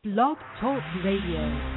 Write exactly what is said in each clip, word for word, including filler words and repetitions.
Blog Talk Radio.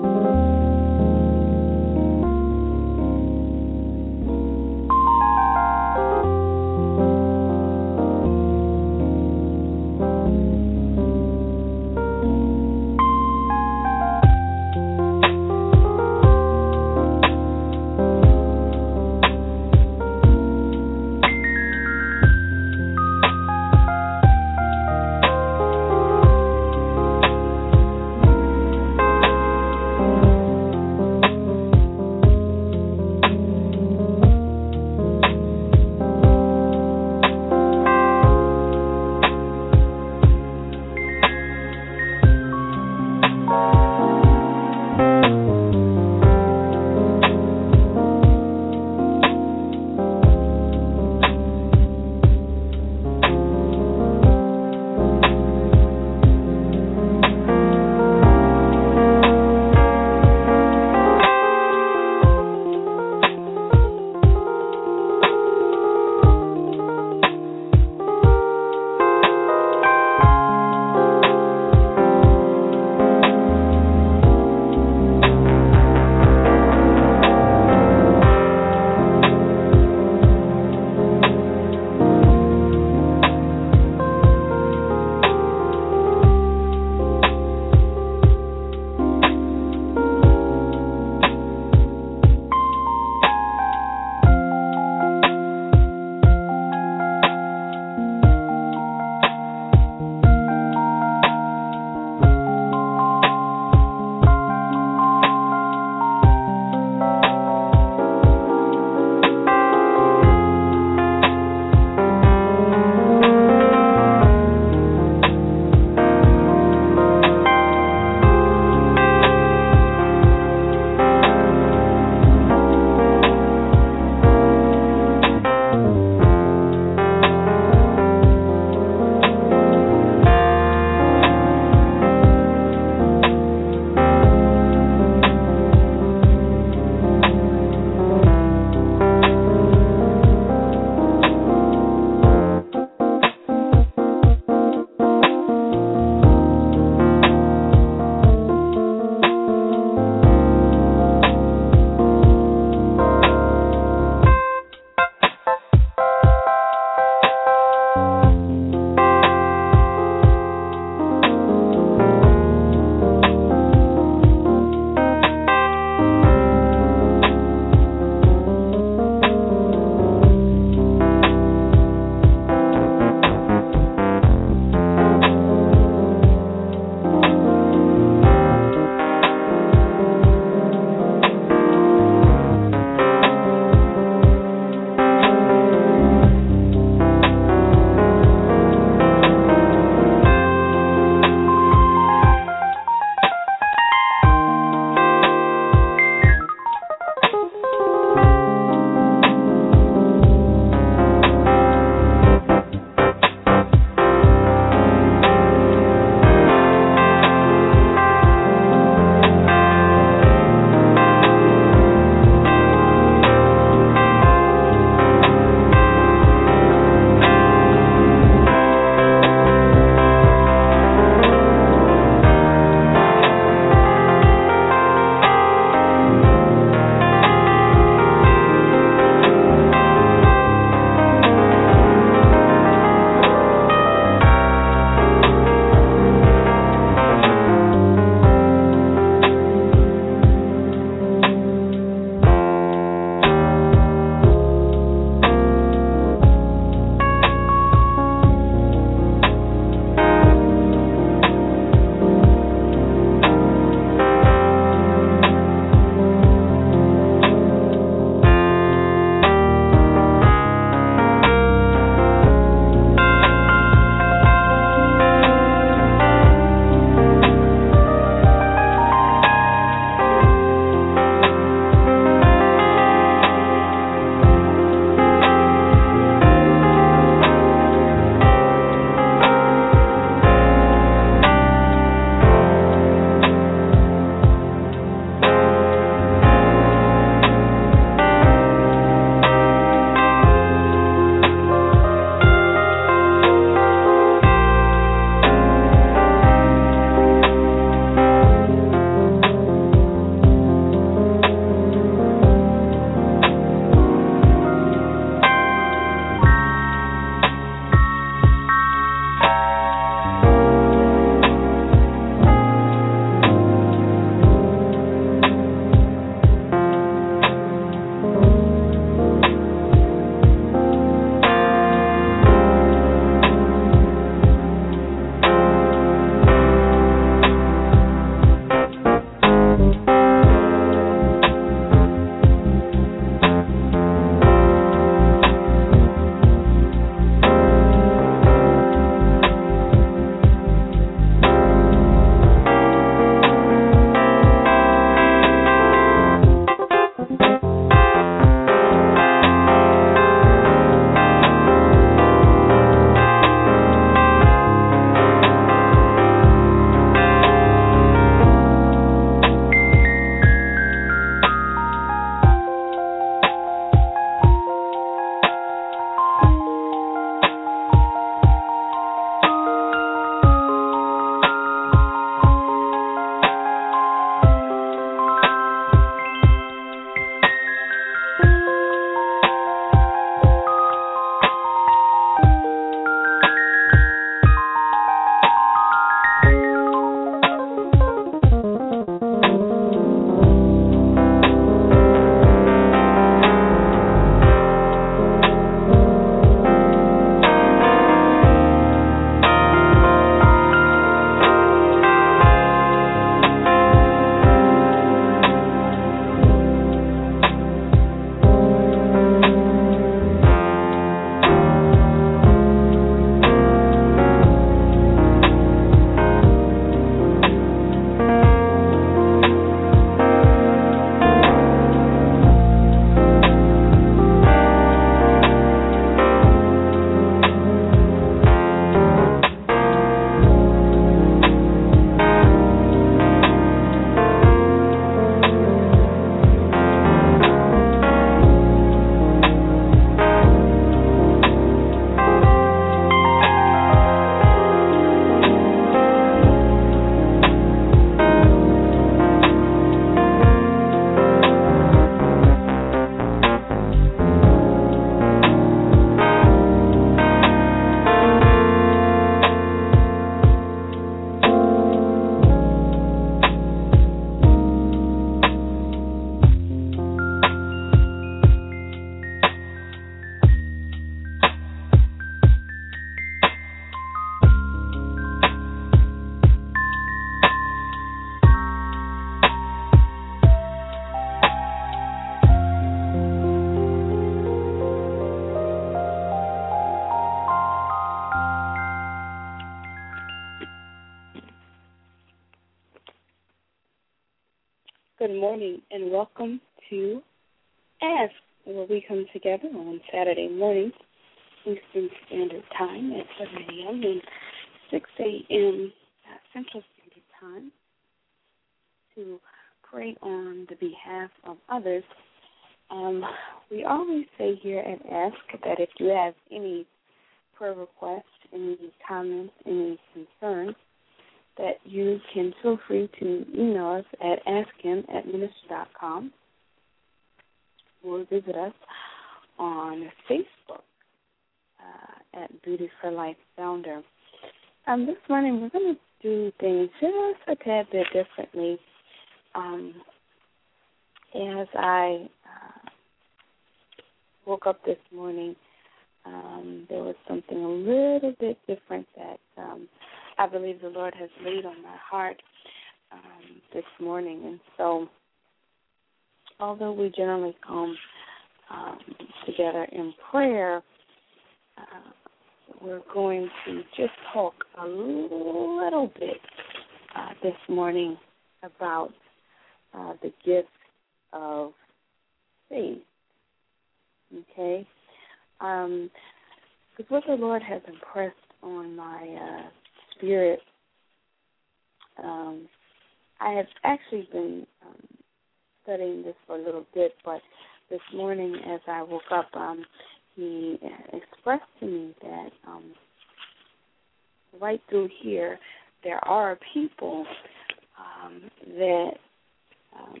Good morning and welcome to Ask, where we come together on Saturday mornings, Eastern Standard Time at seven a.m. and six a.m. Central Standard Time to pray on the behalf of others. Um, we always say here at Ask that if you have any prayer requests, any comments, any concerns, that you can feel free to email us at ask him at minister dot com or visit us on Facebook uh, at Beauty for Life Founder. Um, this morning we're going to do things just a tad bit differently. Um, as I uh, woke up this morning, um, there was something a little bit different that um, I believe the Lord has laid on my heart um, this morning. And so, although we generally come um, together in prayer, uh, we're going to just talk a little bit uh, this morning about uh, the gift of faith. Okay? Um, because what the Lord has impressed on my uh, spirit, um, I have actually been um, studying this for a little bit, but this morning as I woke up, um, he expressed to me that um, right through here there are people um, that um,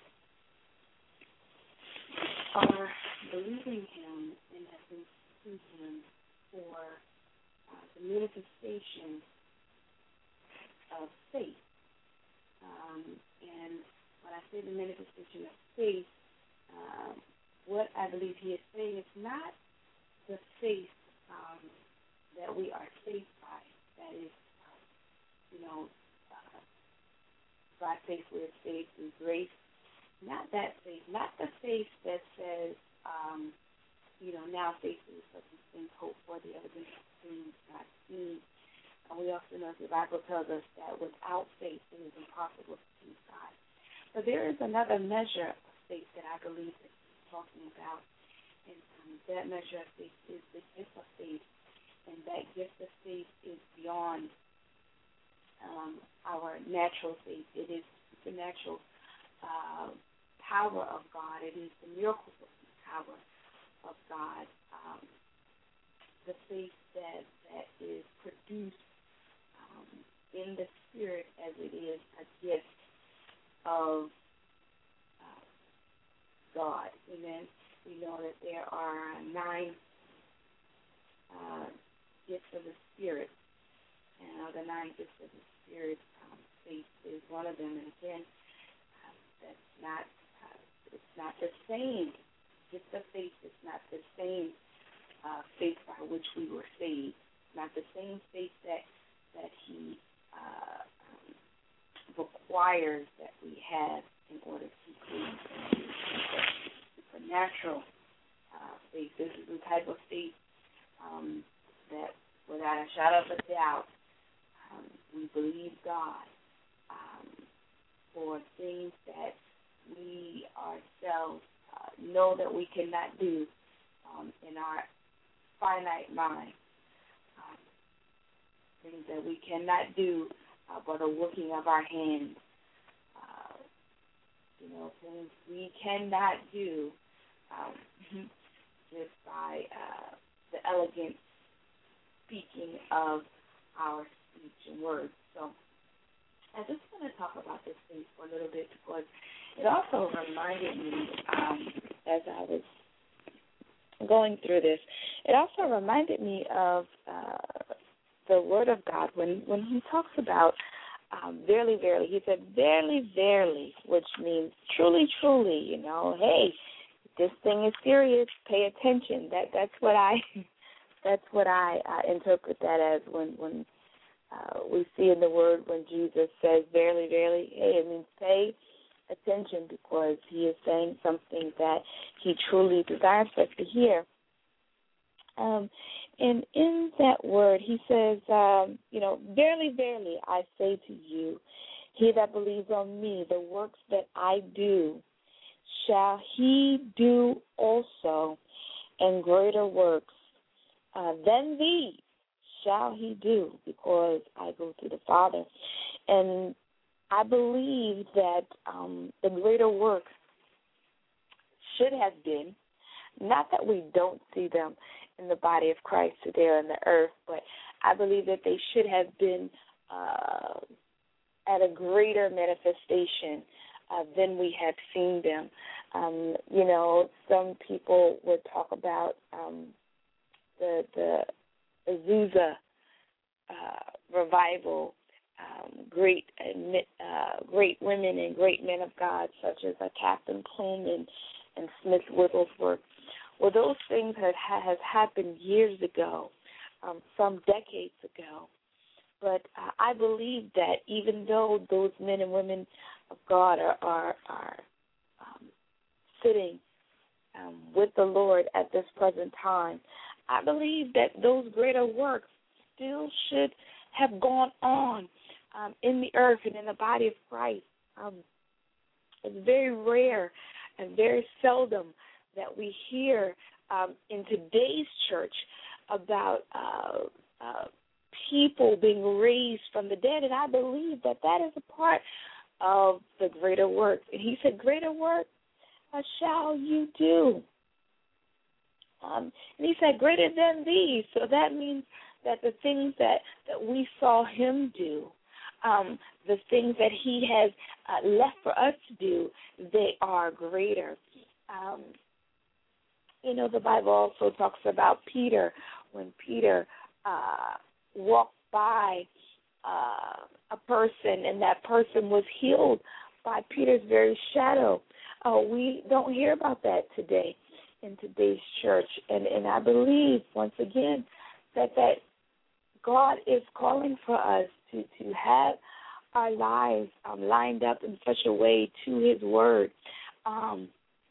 are believing him and have been seeking him for uh, the manifestation of faith. Um, and when I say the manifestation of faith, um, what I believe he is saying is not the faith um, that we are saved by. That is, uh, you know, uh, by faith we are saved through grace. Not that faith. Not the faith that says, um, you know, now faith is substance things hope for, the evidence of things not seen. And we also know the Bible tells us that without faith it is impossible to please God. But there is another measure of faith that I believe that he's talking about. And um, that measure of faith is the gift of faith. And that gift of faith is beyond um, our natural faith. It is supernatural uh, power of God. It is the miracle power of God. Um, the faith that, that is produced um, in the Spirit as it is a gift of uh, God. Amen. We know that there are nine uh, gifts of the Spirit, and of the nine gifts of the Spirit, um, faith is one of them. And again, uh, that's not uh, it's not the same. Gift of faith is not the same uh, faith by which we were saved. Not the same faith that that He uh, um, requires that we have in order to please Him. Supernatural uh, faith. This is the type of faith um, that, without a shadow of a doubt, um, we believe God um, for things that we ourselves uh, know that we cannot do um, in our finite mind. Um, things that we cannot do uh, by the working of our hands. Uh, you know, things we cannot do um, just by uh, the elegant speaking of our speech and words. So I just want to talk about this thing for a little bit because it also reminded me, um, as I was going through this, it also reminded me of uh, the Word of God when, when he talks about um, verily, verily. He said, verily, verily, which means truly, truly, you know, hey, this thing is serious, pay attention. That That's what I that's what I uh, interpret that as when, when uh, we see in the Word when Jesus says, verily, verily, hey, it means pay attention because he is saying something that he truly desires us to hear. Um, and in that word, he says, um, you know, verily, verily, I say to you, He that believes on me, the works that I do, shall he do also, and greater works uh, than these shall he do, because I go to the Father. And I believe that um, the greater works should have been, not that we don't see them in the body of Christ today on the earth, but I believe that they should have been uh, at a greater manifestation uh, than we have seen them. Um, you know, some people would talk about um, the the Azusa uh, revival, um, great uh, great women and great men of God, such as uh, Catherine Coleman and Smith Wigglesworth. Well, those things have, have happened years ago, um, some decades ago. But uh, I believe that even though those men and women of God are, are, are um, sitting um, with the Lord at this present time, I believe that those greater works still should have gone on um, in the earth and in the body of Christ. Um, it's very rare and very seldom that we hear um, in today's church about uh, uh, people being raised from the dead, and I believe that that is a part of the greater work. And he said, greater work uh, shall you do. Um, and he said, greater than these. So that means that the things that, that we saw him do, um, the things that he has uh, left for us to do, they are greater. Um, you know, the Bible also talks about Peter, when Peter uh, walked by uh, a person and that person was healed by Peter's very shadow. Uh, we don't hear about that today in today's church. And, and I believe, once again, that, that God is calling for us to, to have our lives um, lined up in such a way to his word, um,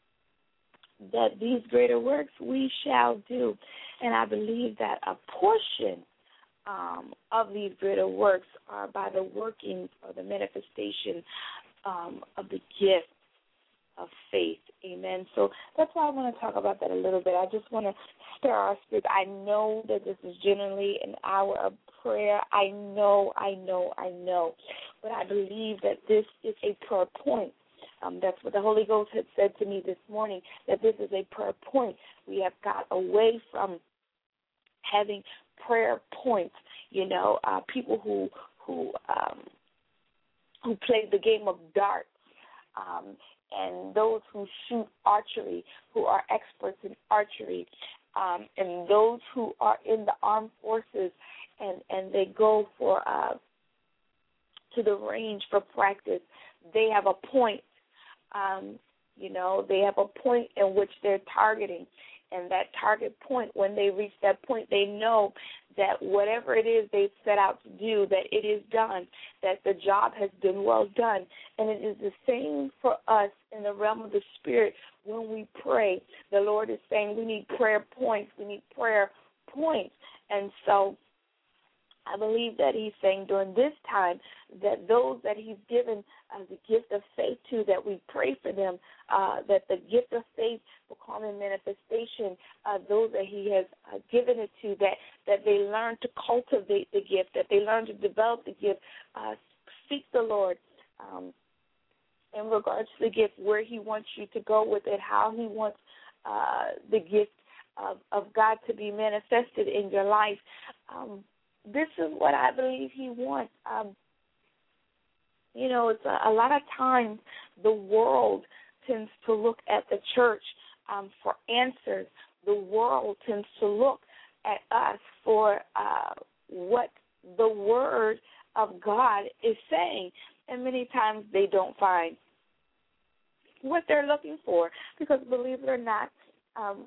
that these greater works we shall do. And I believe that a portion um, of these greater works are by the working or the manifestation um, of the gift of faith. Amen. So that's why I want to talk about that a little bit. I just want to stir our spirit. I know that this is generally an hour of prayer. I know, I know, I know. But I believe that this is a prayer point. Um, that's what the Holy Ghost had said to me this morning, that this is a prayer point. We have got away from having prayer points, you know, uh, people who who um, who play the game of darts, um, and those who shoot archery, who are experts in archery, um, and those who are in the armed forces, and, and they go for uh, to the range for practice. They have a point. Um, you know, they have a point in which they're targeting. And that target point, when they reach that point, they know that whatever it is they've set out to do, that it is done, that the job has been well done. And it is the same for us in the realm of the Spirit when we pray. The Lord is saying we need prayer points. We need prayer points. And so I believe that he's saying during this time that those that he's given uh, the gift of faith to, that we pray for them, uh, that the gift of faith will come in manifestation, uh, those that he has uh, given it to, that, that they learn to cultivate the gift, that they learn to develop the gift, uh, seek the Lord um, in regards to the gift, where he wants you to go with it, how he wants uh, the gift of, of God to be manifested in your life. Um, This is what I believe he wants. Um, you know, it's a, a lot of times the world tends to look at the church um, for answers. The world tends to look at us for uh, what the Word of God is saying. And many times they don't find what they're looking for. Because believe it or not, um,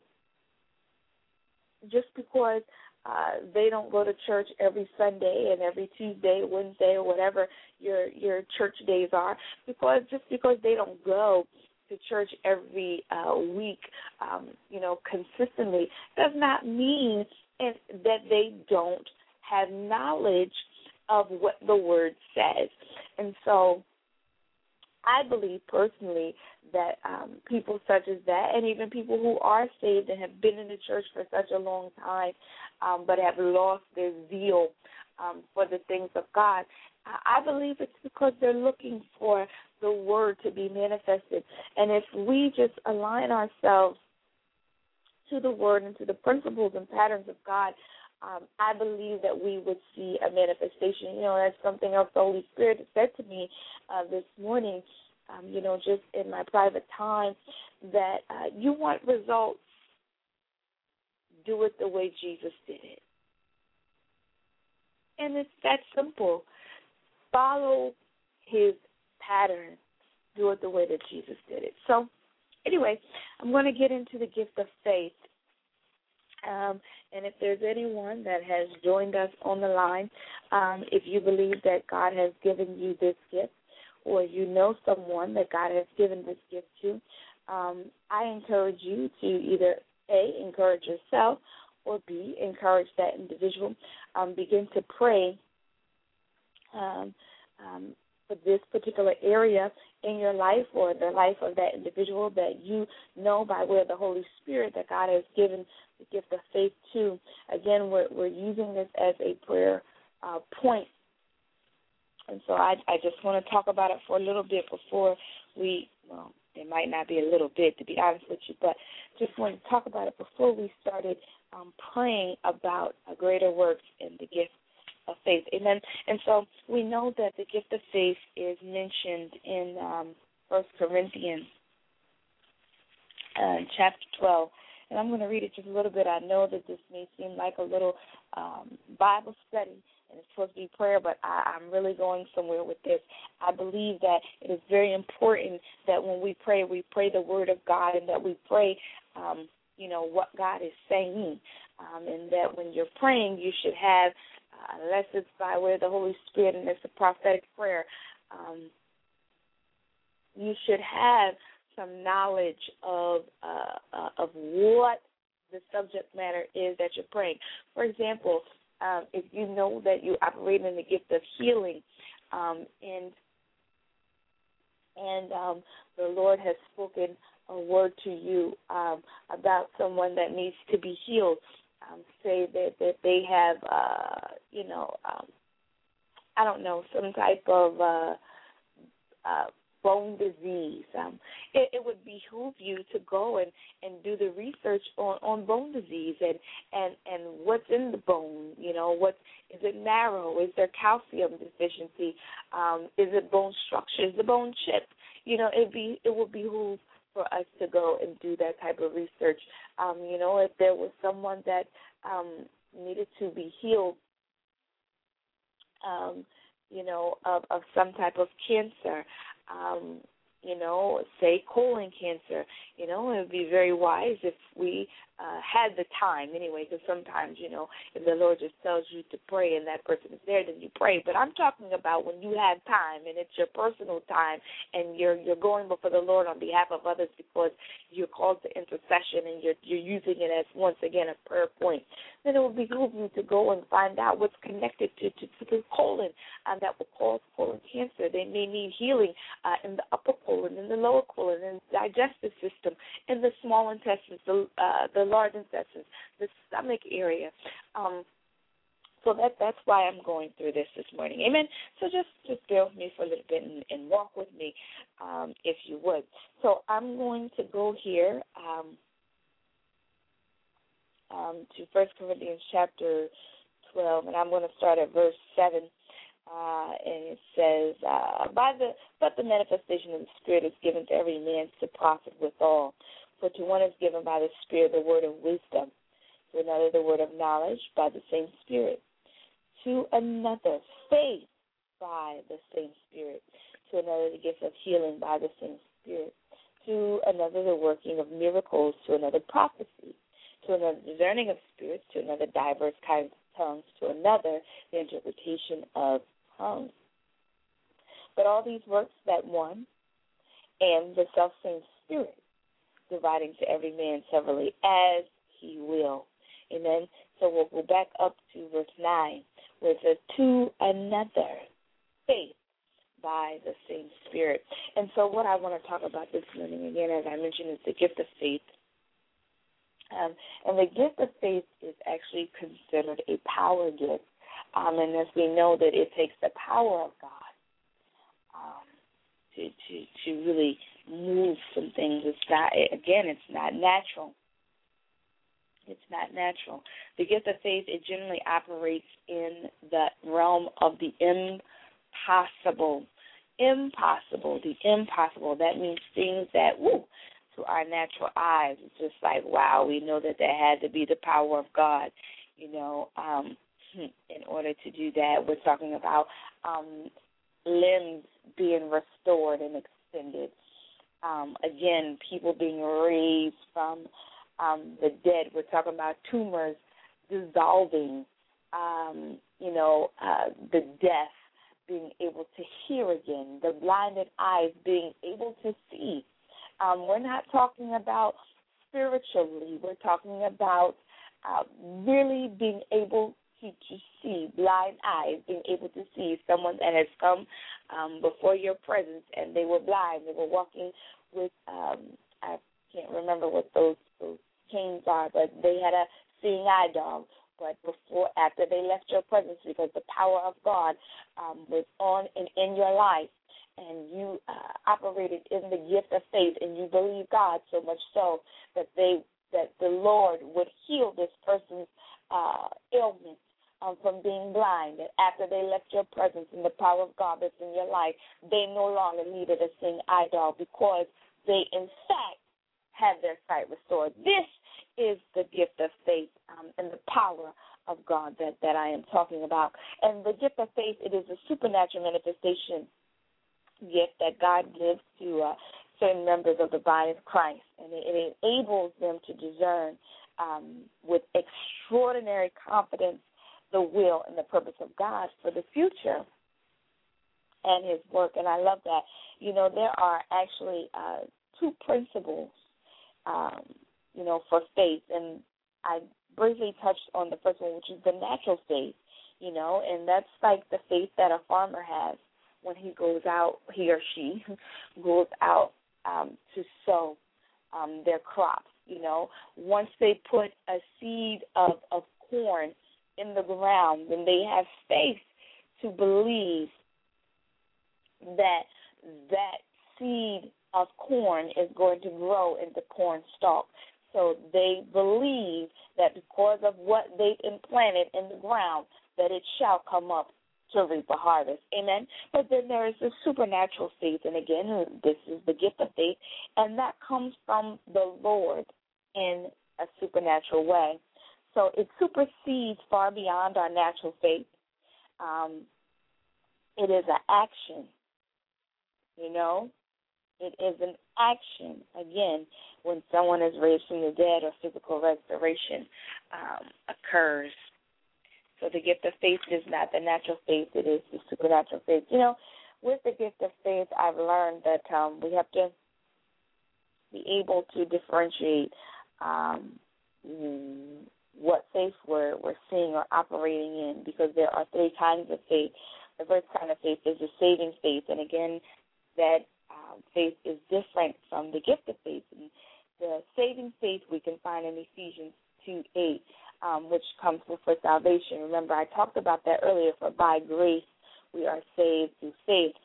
just because Uh, they don't go to church every Sunday and every Tuesday, Wednesday, or whatever your your church days are, because just because they don't go to church every uh, week, um, you know, consistently, does not mean that they don't have knowledge of what the word says. And so I believe personally that um, people such as that, and even people who are saved and have been in the church for such a long time, um, but have lost their zeal um, for the things of God, I believe it's because they're looking for the word to be manifested. And if we just align ourselves to the word and to the principles and patterns of God, um, I believe that we would see a manifestation. You know, that's something else the Holy Spirit said to me uh, this morning, um, you know, just in my private time, that uh, you want results, do it the way Jesus did it. And it's that simple. Follow his pattern. Do it the way that Jesus did it. So, anyway, I'm going to get into the gift of faith. Um, and if there's anyone that has joined us on the line, um, if you believe that God has given you this gift, or you know someone that God has given this gift to, um, I encourage you to either, A, encourage yourself, or B, encourage that individual. Um, begin to pray Um, um, for this particular area in your life or the life of that individual that you know by way of the Holy Spirit that God has given the gift of faith to. Again, we're, we're using this as a prayer uh, point. And so I, I just want to talk about it for a little bit before we, well, it might not be a little bit, to be honest with you, but just want to talk about it before we started um, praying about a greater works in the gift of faith. Amen. And so we know that the gift of faith is mentioned in um, First Corinthians uh, chapter twelve. And I'm going to read it just a little bit. I know that this may seem like a little um, Bible study, and it's supposed to be prayer, but I, I'm really going somewhere with this. I believe that it is very important that when we pray, we pray the word of God, and that we pray, um, you know, what God is saying, um, and that when you're praying, you should have, uh, unless it's by way of the Holy Spirit and it's a prophetic prayer, um, you should have some knowledge of uh, uh, of what the subject matter is that you're praying. For example, um, if you know that you operate in the gift of healing, um, and and um, the Lord has spoken a word to you um, about someone that needs to be healed, um, say that, that they have, uh, you know, um, I don't know, some type of uh, uh, bone disease, um, it, it would behoove you to go and, and do the research on, on bone disease and, and, and what's in the bone, you know, what is it marrow, is there calcium deficiency, um, is it bone structure, is the bone chip, you know, it be it would behoove for us to go and do that type of research. Um, you know, if there was someone that um, needed to be healed, um, you know, of, of some type of cancer, um, you know, say colon cancer, you know, it would be very wise if we uh, had the time anyway, because sometimes, you know, if the Lord just tells you to pray and that person is there, then you pray. But I'm talking about when you have time and it's your personal time and you're you're going before the Lord on behalf of others because you're called to intercession and you're you're using it as, once again, a prayer point, then it will behoove you to go and find out what's connected to, to, to the colon uh, that will cause colon cancer. They may need healing uh, in the upper colon, in the lower colon, in the digestive system, in the small intestines, the, uh, the large intestines, the stomach area. Um, so that that's why I'm going through this this morning. Amen. So just, just bear with me for a little bit and, and walk with me, um, if you would. So I'm going to go here um, um, to First Corinthians chapter twelve, and I'm going to start at verse seven. Uh, and it says, uh, by the but the manifestation of the Spirit is given to every man to profit withal. For to one is given by the Spirit the word of wisdom, to another the word of knowledge by the same Spirit, to another faith by the same Spirit, to another the gift of healing by the same Spirit, to another the working of miracles, to another prophecy, to another discerning of spirits, to another diverse kinds of tongues, to another the interpretation of tongues. But all these works that one and the selfsame Spirit, dividing to every man severally as he will. Amen. So we'll go back up to verse nine. with a to another faith by the same Spirit. And so what I want to talk about this morning, again, as I mentioned, is the gift of faith. Um, and the gift of faith is actually considered a power gift. Um, and as we know that it takes the power of God um, to, to, to really move some things. It's not, again, it's not natural. It's not natural. The gift of faith, it generally operates in the realm of the impossible. Impossible, the impossible. That means things that, woo, to our natural eyes, it's just like, wow, we know that there had to be the power of God, you know. Um, in order to do that, we're talking about um, limbs being restored and extended. Um, again, people being raised from um, the dead. We're talking about tumors dissolving, um, you know, uh, the deaf being able to hear again, the blinded eyes being able to see. Um, we're not talking about spiritually. We're talking about uh, really being able to, to see, blind eyes, being able to see someone that has come um, before your presence and they were blind. They were walking with, um, I can't remember what those, those canes are, but they had a seeing eye dog. But before, after they left your presence, because the power of God um, was on and in your life, and you uh, operated in the gift of faith, and you believed God so much so that they that the Lord would heal this person's uh, ailment um, from being blind. And after they left your presence and the power of God that's in your life, they no longer needed a seeing eye dog because they, in fact, had their sight restored. This is the gift of faith um, and the power of God that, that I am talking about. And the gift of faith, it is a supernatural manifestation gift that God gives to uh, certain members of the body of Christ. And it, it enables them to discern um, with extraordinary confidence the will and the purpose of God for the future and his work. And I love that. You know, there are actually uh, two principles Um, you know, for faith, and I briefly touched on the first one, which is the natural faith, you know, and that's like the faith that a farmer has when he goes out, he or she goes out um, to sow um, their crops, you know. Once they put a seed of, of corn in the ground, then they have faith to believe that that seed of corn is going to grow into corn stalk. So they believe that because of what they've implanted in the ground, that it shall come up to reap a harvest. Amen? But then there is the supernatural faith, and again, this is the gift of faith, and that comes from the Lord in a supernatural way. So it supersedes far beyond our natural faith. Um, it is an action, you know. It is an action, again, when someone is raised from the dead or physical restoration um, occurs. So the gift of faith is not the natural faith, it is the supernatural faith. You know, with the gift of faith, I've learned that um, we have to be able to differentiate um, what faith we're, we're seeing or operating in, because there are three kinds of faith. The first kind of faith is the saving faith, and again, that Um, faith is different from the gift of faith. And the saving faith we can find in Ephesians two eight, um, which comes before salvation. Remember, I talked about that earlier. For by grace we are saved through faith,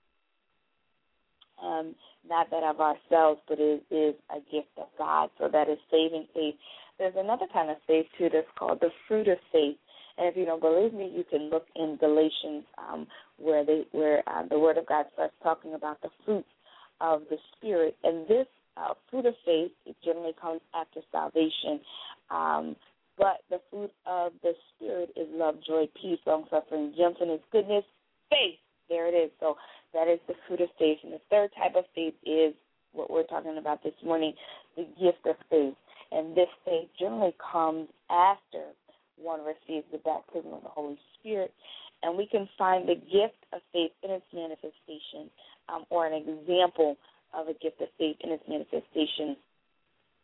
um, not that of ourselves, but it is a gift of God. So that is saving faith. There's another kind of faith, too, that's called the fruit of faith. And if you don't believe me, you can look in Galatians um, where they, where uh, the Word of God starts talking about the fruit of the Spirit. And this uh, fruit of faith, it generally comes after salvation. Um, but the fruit of the Spirit is love, joy, peace, long-suffering, gentleness, goodness, faith. There it is. So that is the fruit of faith. And the third type of faith is what we're talking about this morning, the gift of faith. And this faith generally comes after one receives the baptism of the Holy Spirit. And we can find the gift of faith in its manifestation, um, or an example of a gift of faith in its manifestation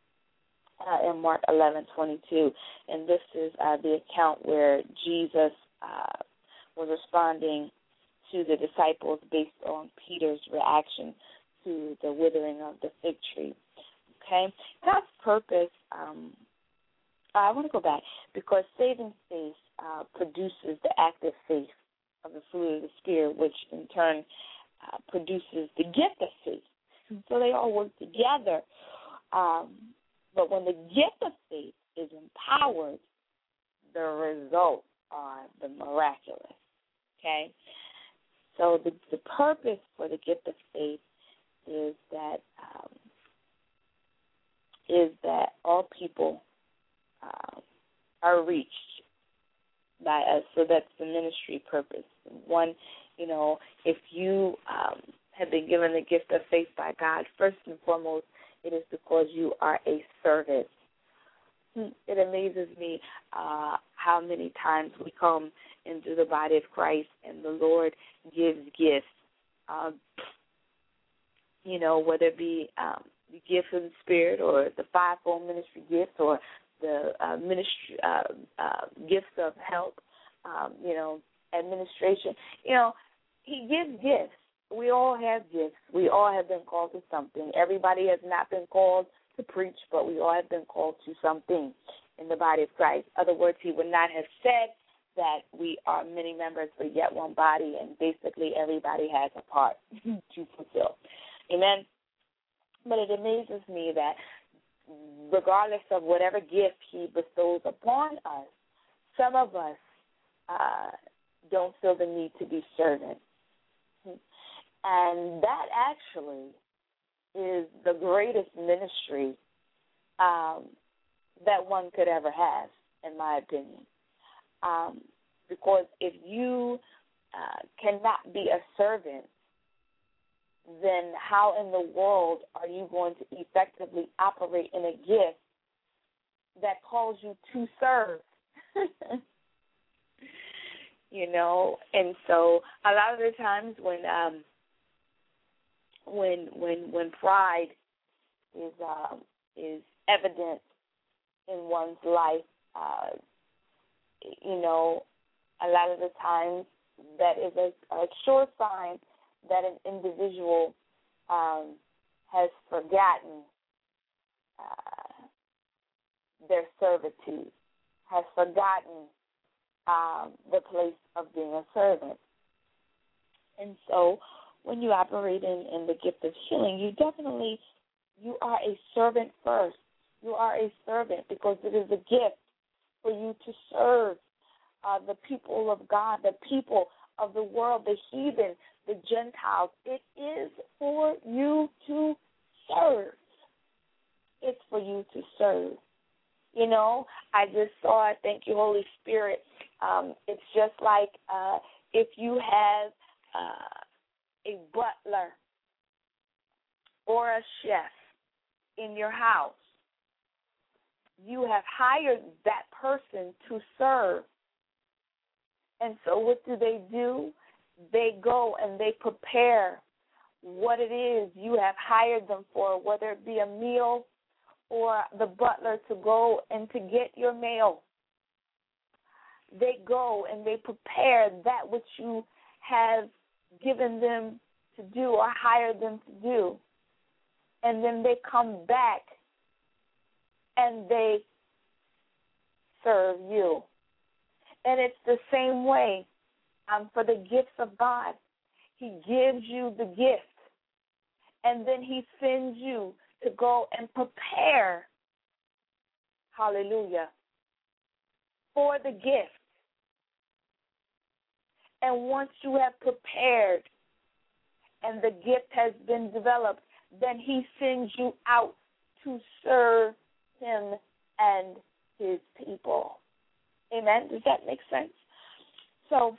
uh, in Mark eleven twenty-two. And this is uh, the account where Jesus uh, was responding to the disciples based on Peter's reaction to the withering of the fig tree. Okay? God's purpose, um, I want to go back, because saving faith uh, produces the active faith of the fruit of the Spirit, which in turn uh, produces the gift of faith. So they all work together. Um, but when the gift of faith is empowered, the results are the miraculous. Okay? So the, the purpose for the gift of faith is that um, is that all people uh, are reached by us. So that's the ministry purpose. One, you know, if you um, have been given the gift of faith by God, first and foremost, it is because you are a servant. It amazes me uh, how many times we come into the body of Christ and the Lord gives gifts, um, you know, whether it be um, the gift of the Spirit or the fivefold ministry gifts or the uh, ministry uh, uh, gifts of help, um, you know, administration. You know, he gives gifts. We all have gifts. We all have been called to something. Everybody has not been called to preach, but we all have been called to something in the body of Christ. In other words, he would not have said that we are many members but yet one body, and basically everybody has a part to fulfill. Amen? But it amazes me that regardless of whatever gift he bestows upon us, some of us uh, don't feel the need to be servants. And that actually is the greatest ministry um, that one could ever have, in my opinion. Um, because if you uh, cannot be a servant, then how in the world are you going to effectively operate in a gift that calls you to serve? You know, and so a lot of the times when um, when when when pride is um, is evident in one's life, uh, you know, a lot of the times that is a, a sure sign that an individual um, has forgotten uh, their servitude, has forgotten um, the place of being a servant. And so when you operate in, in the gift of healing, you definitely, you are a servant first. You are a servant because it is a gift for you to serve uh, the people of God, the people of the world, the heathen, the Gentiles. It is for you to serve. It's for you to serve. You know, I just saw it. Thank you, Holy Spirit. Um, it's just like uh, if you have uh, a butler or a chef in your house, you have hired that person to serve. And so what do they do? They go and they prepare what it is you have hired them for, whether it be a meal or the butler to go and to get your mail. They go and they prepare that which you have given them to do or hired them to do. And then they come back and they serve you. And it's the same way um, for the gifts of God. He gives you the gift, and then he sends you to go and prepare, hallelujah, for the gift. And once you have prepared and the gift has been developed, then he sends you out to serve him and his people. Amen? Does that make sense? So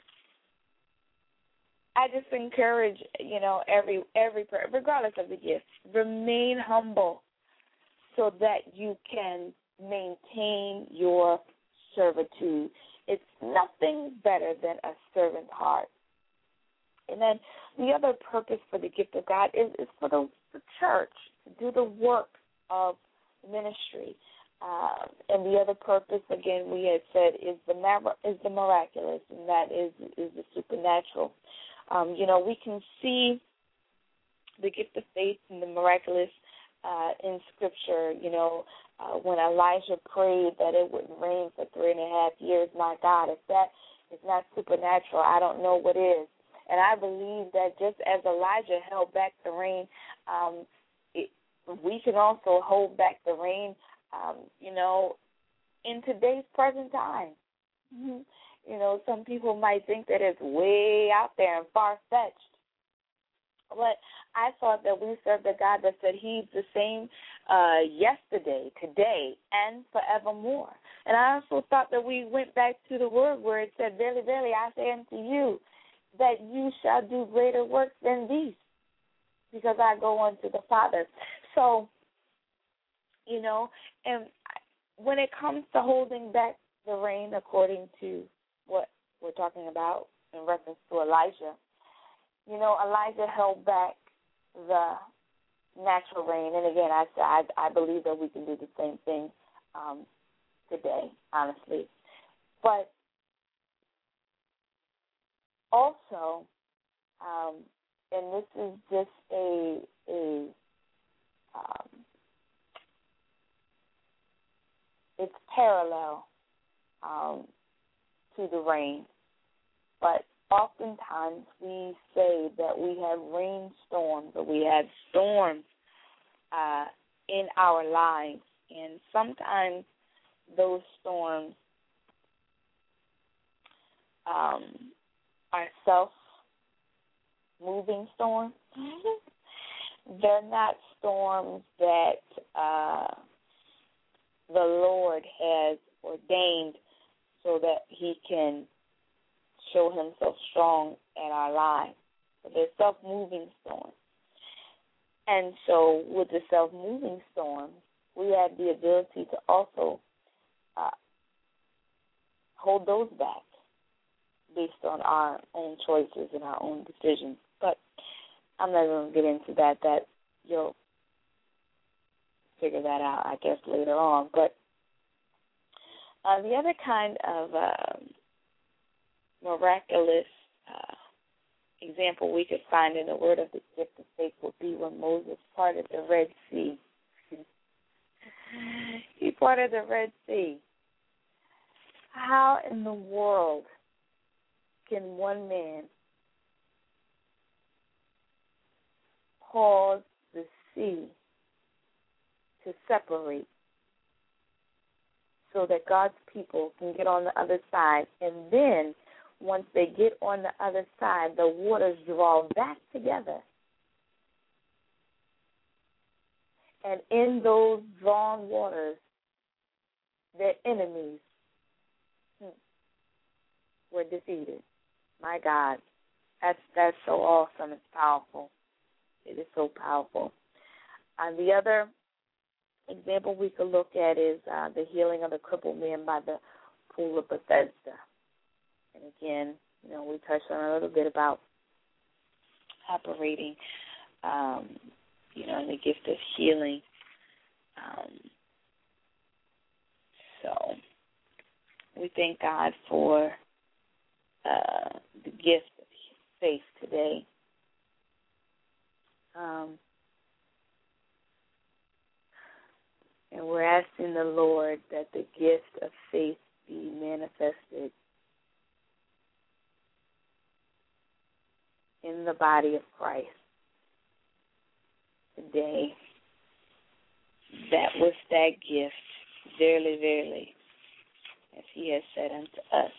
I just encourage, you know, every every regardless of the gift, remain humble so that you can maintain your servitude. It's nothing better than a servant heart. And then the other purpose for the gift of God is, is for the, the church to do the work of ministry. Uh, and the other purpose, again, we had said is the mar- is the miraculous, and that is is the supernatural. Um, you know, we can see the gift of faith and the miraculous uh, in Scripture. You know, uh, when Elijah prayed that it wouldn't rain for three and a half years, my God, if that is not supernatural, I don't know what is. And I believe that just as Elijah held back the rain, um, it, we can also hold back the rain, um, you know, in today's present time. Mm-hmm. You know, some people might think that it's way out there and far-fetched. But I thought that we served a God that said he's the same uh, yesterday, today, and forevermore. And I also thought that we went back to the word where it said, verily, verily, I say unto you, that you shall do greater works than these, because I go unto the Father. So, you know, and when it comes to holding back the rain, according to what we're talking about in reference to Elijah, you know, Elijah held back the natural rain. And again, I I, I believe that we can do the same thing um, today, honestly. But also, um, and this is just a a um, it's parallel um, to the rain, but oftentimes we say that we have rainstorms or we have storms uh, in our lives, and sometimes those storms um, are self-moving storms. They're not storms that uh, the Lord has ordained so that he can show himself strong in our lives. But they're self-moving storms. And so with the self-moving storms, we have the ability to also uh, hold those back based on our own choices and our own decisions. But I'm not going to get into that. That you'll figure that out, I guess, later on. But uh, the other kind of uh, miraculous uh, example we could find in the word of the gift of faith would be when Moses parted the Red Sea. He parted the Red Sea. How in the world can one man cause the sea to separate so that God's people can get on the other side, and then once they get on the other side, the waters draw back together? And in those drawn waters, their enemies hmm, were defeated. My God, that's that's so awesome. It's powerful. It is so powerful. And the other example we could look at is uh, the healing of the crippled man by the pool of Bethesda. And again, you know, we touched on a little bit about operating, um, you know, in the gift of healing. Um, so we thank God for uh, the gift of faith today. Um, and we're asking the Lord that the gift of faith be manifested in the body of Christ today, that with that gift, verily, verily, as he has said unto us,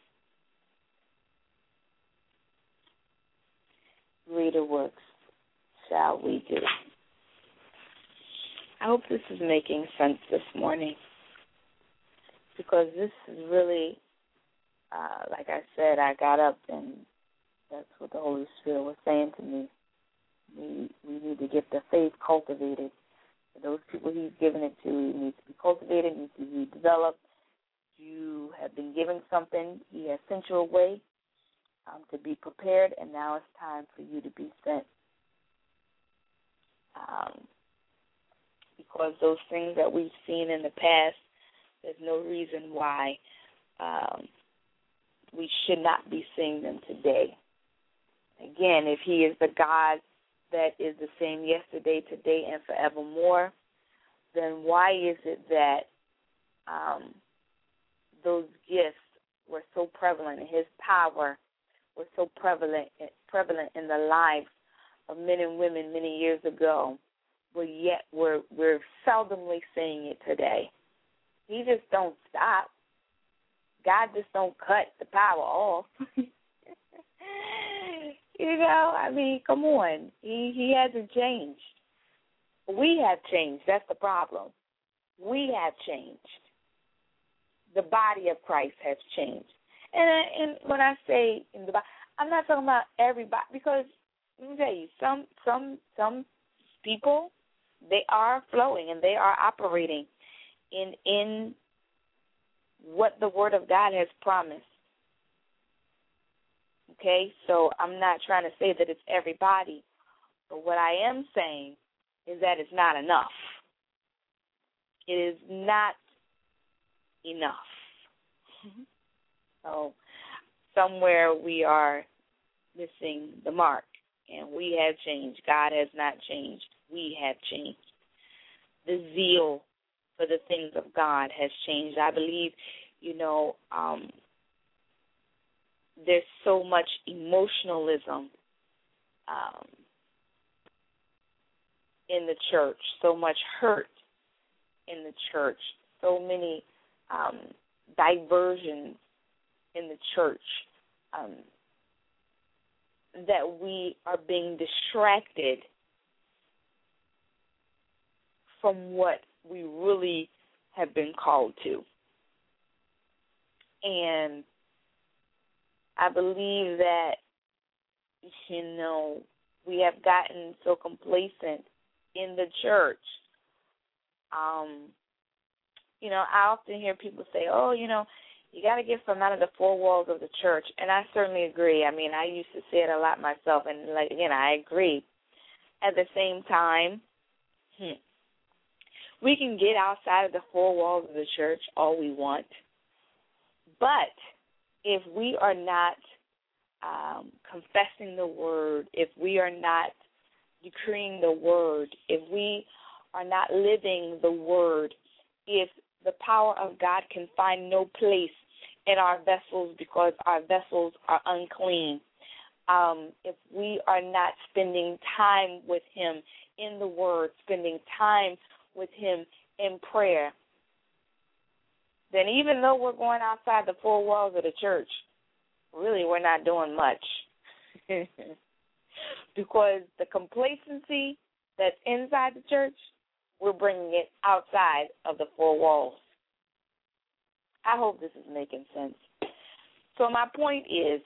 greater works shall we do. I hope this is making sense this morning, because this is really, uh, like I said, I got up and that's what the Holy Spirit was saying to me. We, we need to get the faith cultivated. For those people he's given it to, it needs to be cultivated, it needs to be developed. You have been given something. He has sent you away um, to be prepared, and now it's time for you to be sent. Um, because those things that we've seen in the past, there's no reason why um, we should not be seeing them today. Again, if he is the God that is the same yesterday, today, and forevermore, then why is it that um, those gifts were so prevalent, and his power was so prevalent prevalent in the lives of men and women many years ago, but yet we're, we're seldomly seeing it today? He just don't stop. God just don't cut the power off. You know, I mean, come on. He he hasn't changed. We have changed. That's the problem. We have changed. The body of Christ has changed. And, I, and when I say in the body, I'm not talking about everybody, because let me tell you, some some some people, they are flowing and they are operating in in what the Word of God has promised. Okay, so I'm not trying to say that it's everybody, but what I am saying is that it's not enough. It is not enough. Mm-hmm. So somewhere we are missing the mark, and we have changed. God has not changed. We have changed. The zeal for the things of God has changed. I believe, you know, um, there's so much emotionalism um, in the church, so much hurt in the church, so many um, diversions in the church, um, that we are being distracted from what we really have been called to. And I believe that, you know, we have gotten so complacent in the church. Um, you know, I often hear people say, oh, you know, you got to get from out of the four walls of the church. And I certainly agree. I mean, I used to say it a lot myself, and, like, again, I agree. At the same time, hmm, we can get outside of the four walls of the church all we want, but if we are not um, confessing the word, if we are not decreeing the word, if we are not living the word, if the power of God can find no place in our vessels because our vessels are unclean, um, if we are not spending time with him in the word, spending time with him in prayer, then even though we're going outside the four walls of the church, really we're not doing much. Because the complacency that's inside the church, we're bringing it outside of the four walls. I hope this is making sense. So my point is,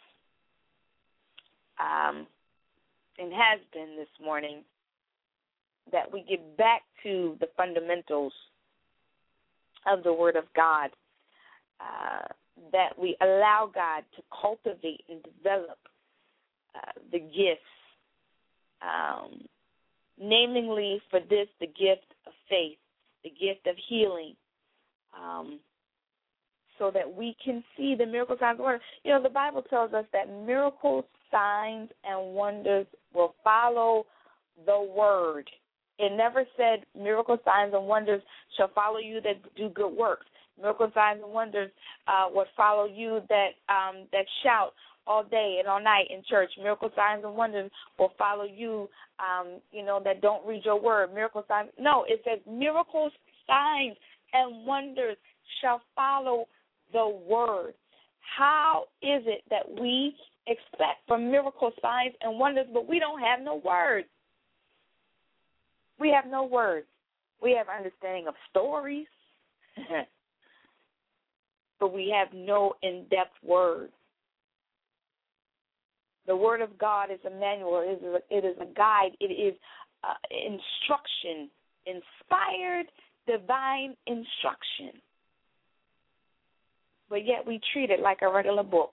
um, and has been this morning, that we get back to the fundamentals of the Word of God, uh, that we allow God to cultivate and develop uh, the gifts, um, namely for this, the gift of faith, the gift of healing, um, so that we can see the miracle signs and wonders. You know, the Bible tells us that miracles, signs, and wonders will follow the word. It never said miracle signs and wonders shall follow you that do good works. Miracle signs and wonders uh, would follow you that um, that shout all day and all night in church. Miracle signs and wonders will follow you, um, you know, that don't read your word. Miracle signs. No, it says miracles, signs, and wonders shall follow the word. How is it that we expect from miracle signs and wonders, but we don't have no word? We have no words. We have understanding of stories, but we have no in-depth words. The Word of God is a manual. It is a, it is a guide. It is uh, instruction, inspired, divine instruction. But yet we treat it like a regular book.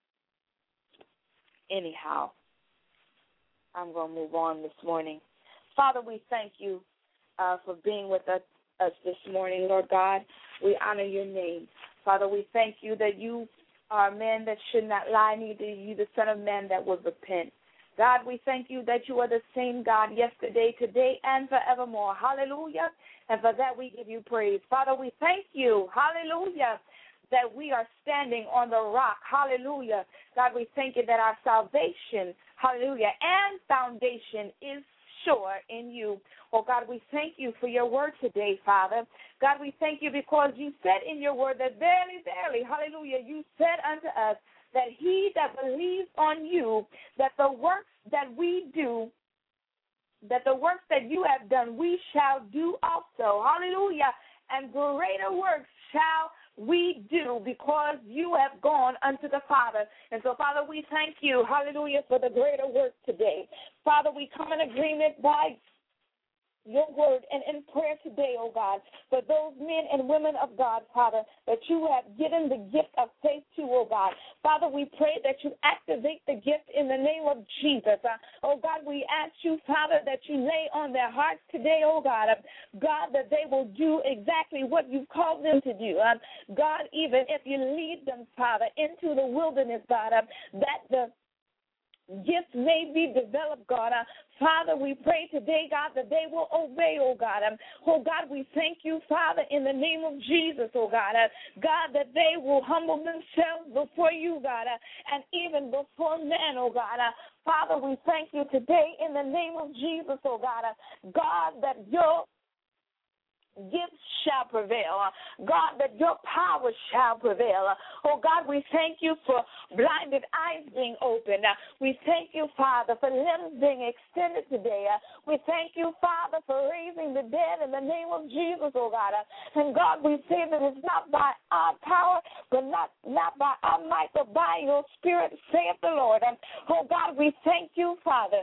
Anyhow, I'm going to move on this morning. Father, we thank you uh, for being with us, us this morning, Lord God. We honor your name. Father, we thank you that you are a man that should not lie, neither you the Son of Man that would repent. God, we thank you that you are the same God yesterday, today, and forevermore. Hallelujah. And for that we give you praise. Father, we thank you. Hallelujah. That we are standing on the rock. Hallelujah. God, we thank you that our salvation, hallelujah, and foundation is sure in you. Oh, God, we thank you for your word today, Father. God, we thank you because you said in your word that verily, verily, hallelujah, you said unto us that he that believes on you, that the works that we do, that the works that you have done, we shall do also. Hallelujah. And greater works shall we do because you have gone unto the Father. And so, Father, we thank you, hallelujah, for the greater work today. Father, we come in agreement by your word and in prayer today, oh God, for those men and women of God, Father, that you have given the gift of faith to, oh God. Father, we pray that you activate the gift in the name of Jesus. Uh, oh God, we ask you, Father, that you lay on their hearts today, oh God, uh, God, that they will do exactly what you've called them to do. Uh, God, even if you lead them, Father, into the wilderness, God, uh, that the gifts may be developed, God. Uh, Father, we pray today, God, that they will obey, oh God. Um, oh God, we thank you, Father, in the name of Jesus, oh God. Uh, God, that they will humble themselves before you, God, uh, and even before men, oh God. Uh, Father, we thank you today in the name of Jesus, oh God. Uh, God, that your gifts shall prevail. God, that your power shall prevail. Oh, God, we thank you for blinded eyes being opened. We thank you, Father, for limbs being extended today. We thank you, Father, for raising the dead in the name of Jesus, oh, God. And, God, we say that it's not by our power, but not, not by our might, but by your Spirit, saith the Lord. And, oh, God, we thank you, Father,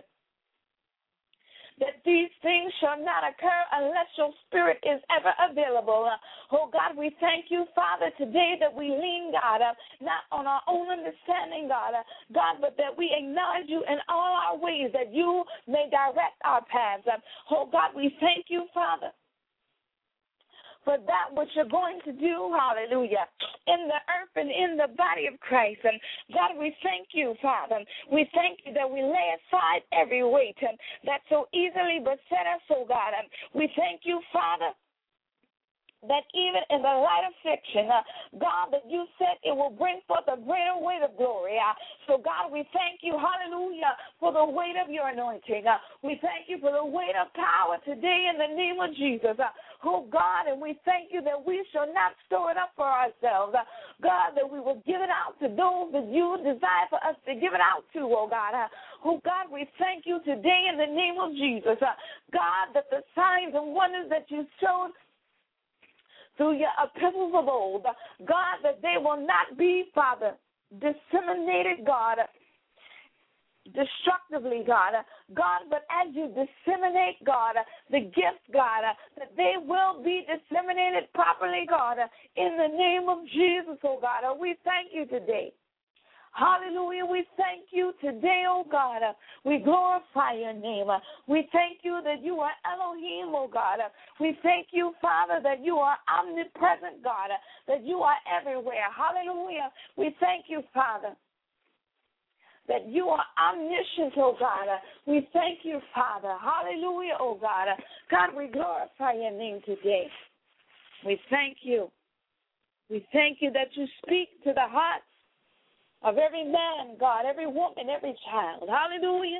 that these things shall not occur unless your Spirit is ever available. Uh, oh, God, we thank you, Father, today that we lean, God, uh, not on our own understanding, God, uh, God, but that we acknowledge you in all our ways, that you may direct our paths. Uh, oh, God, we thank you, Father, for that which you're going to do, hallelujah, in the earth and in the body of Christ. And God, we thank you, Father. We thank you that we lay aside every weight and that so easily beset us, oh God. And we thank you, Father, that even in the light affliction, uh, God, that you said it will bring forth a greater weight of glory. Uh, so, God, we thank you, hallelujah, for the weight of your anointing. Uh, we thank you for the weight of power today in the name of Jesus. Uh, oh, God, and we thank you that we shall not store it up for ourselves. Uh, God, that we will give it out to those that you desire for us to give it out to, oh, God. Uh, oh, God, we thank you today in the name of Jesus. Uh, God, that the signs and wonders that you showed through your epistles of old, God, that they will not be, Father, disseminated, God, destructively, God, God, but as you disseminate, God, the gifts, God, that they will be disseminated properly, God, in the name of Jesus, oh God. We thank you today. Hallelujah. We thank you today, oh God. We glorify your name. We thank you that you are Elohim, oh God. We thank you, Father, that you are omnipresent, God, that you are everywhere. Hallelujah. We thank you, Father, that you are omniscient, oh God. We thank you, Father. Hallelujah, oh God. God, we glorify your name today. We thank you. We thank you that you speak to the hearts of every man, God, every woman, every child. Hallelujah.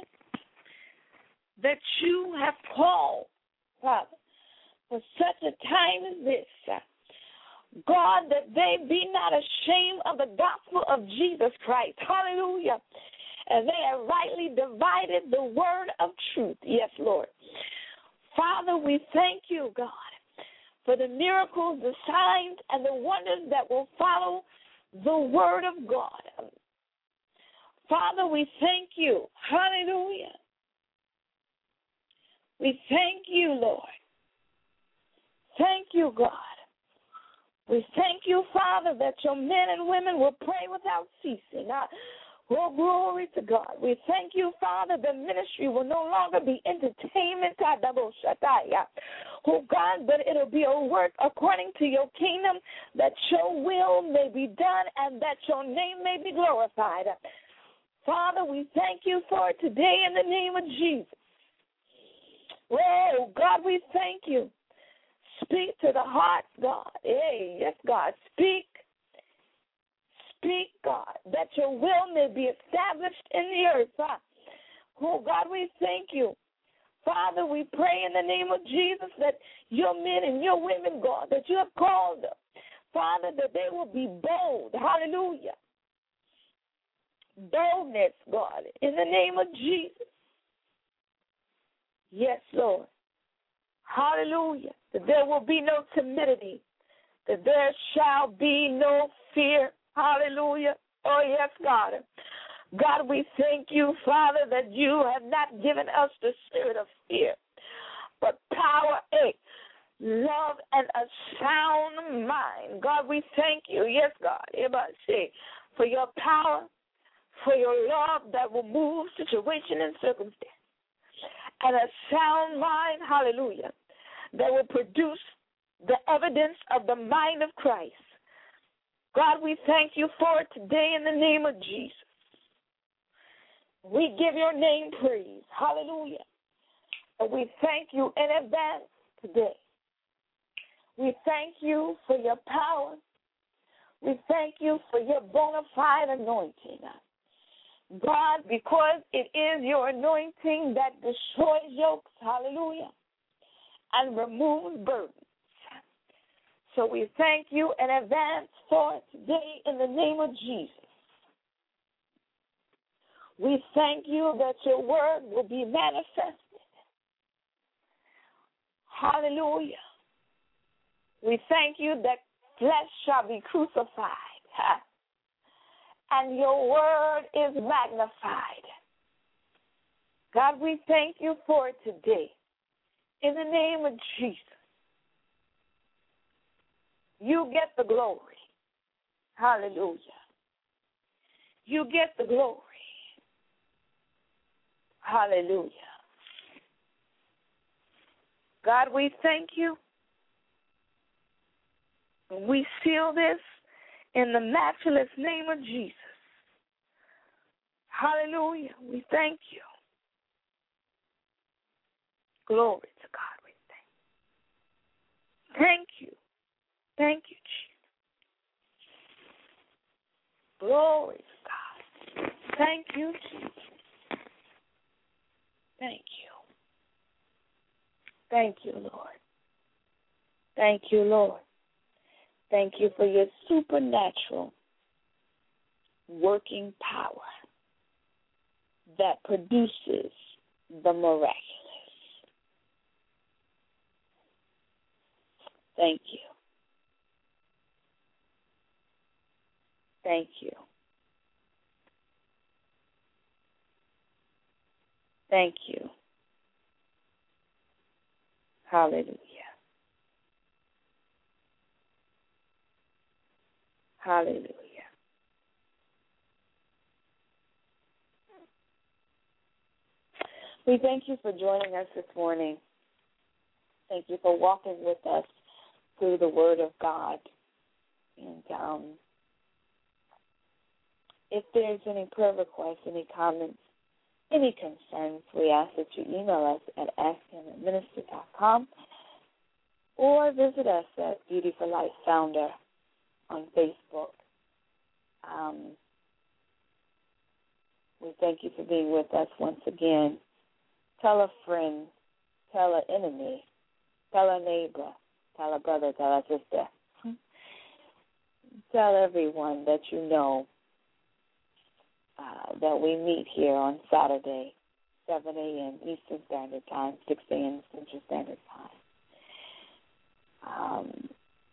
That you have called, Father, for such a time as this. God, that they be not ashamed of the gospel of Jesus Christ. Hallelujah. And they have rightly divided the word of truth. Yes, Lord. Father, we thank you, God, for the miracles, the signs, and the wonders that will follow the word of God. Father, we thank you. Hallelujah. We thank you, Lord. Thank you, God. We thank you, Father, that your men and women will pray without ceasing. Uh, Oh, glory to God. We thank you, Father, the ministry will no longer be entertainment, oh God, but it'll be a work according to your kingdom, that your will may be done and that your name may be glorified. Father, we thank you for it today in the name of Jesus. Oh, God, we thank you. Speak to the hearts, God. Hey, yes, God, speak. Speak, God, that your will may be established in the earth. Huh? Oh, God, we thank you. Father, we pray in the name of Jesus that your men and your women, God, that you have called them, Father, that they will be bold. Hallelujah. Boldness, God, in the name of Jesus. Yes, Lord. Hallelujah. That there will be no timidity, that there shall be no fear. Hallelujah. Oh, yes, God. God, we thank you, Father, that you have not given us the spirit of fear, but power, eh, love, and a sound mind. God, we thank you, yes, God, for your power, for your love that will move situation and circumstance, and a sound mind, hallelujah, that will produce the evidence of the mind of Christ. God, we thank you for it today in the name of Jesus. We give your name praise. Hallelujah. And we thank you in advance today. We thank you for your power. We thank you for your bona fide anointing. God, because it is your anointing that destroys yokes, hallelujah, and removes burdens. So we thank you in advance for it today in the name of Jesus. We thank you that your word will be manifested. Hallelujah. We thank you that flesh shall be crucified, and your word is magnified. God, we thank you for it today in the name of Jesus. You get the glory. Hallelujah. You get the glory. Hallelujah. God, we thank you. And we seal this in the matchless name of Jesus. Hallelujah. We thank you. Glory to God. We thank you. Thank you. Thank you, Jesus. Glory to God. Thank you, Jesus. Thank you. Thank you, Lord. Thank you, Lord. Thank you for your supernatural working power that produces the miraculous. Thank you. Thank you. Thank you. Hallelujah. Hallelujah. We thank you for joining us this morning. Thank you for walking with us through the Word of God. And um, if there's any prayer requests, any comments, any concerns, we ask that you email us at ask him at minister dot com or visit us at Beauty for Life Founder on Facebook. Um, we thank you for being with us once again. Tell a friend, tell an enemy, tell a neighbor, tell a brother, tell a sister. Tell everyone that you know uh, that we meet here on Saturday, seven a.m. Eastern Standard Time, six a.m. Central Standard Time. Um,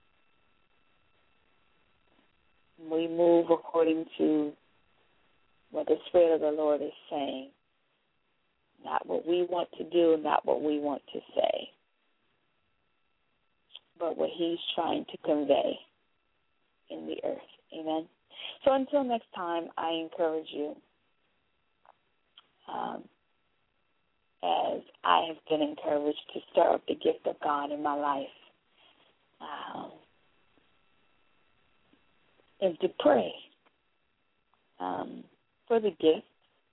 we move according to what the Spirit of the Lord is saying. Not what we want to do, not what we want to say, but what he's trying to convey in the earth. Amen. So until next time, I encourage you, um, as I have been encouraged to stir up the gift of God in my life, um, and to pray um, for the gift,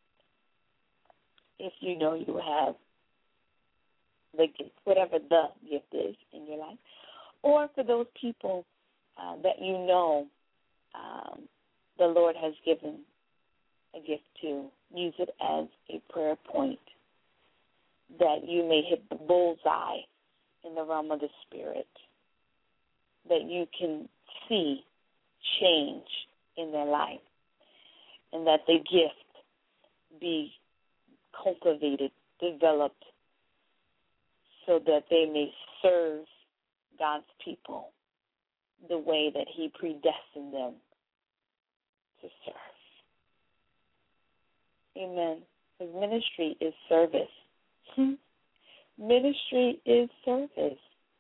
if you know you have the gift, whatever the gift is in your life, or for those people uh, that you know um, the Lord has given a gift to, use it as a prayer point that you may hit the bullseye in the realm of the Spirit, that you can see change in their life, and that the gift be cultivated, developed, so that they may serve God's people the way that He predestined them to serve. Amen. Because ministry is service. Ministry is service.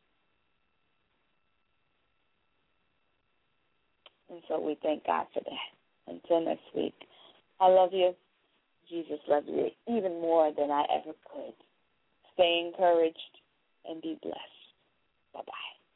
And so we thank God for that. Until next week, I love you. Jesus loves you even more than I ever could. Stay encouraged and be blessed. Bye-bye.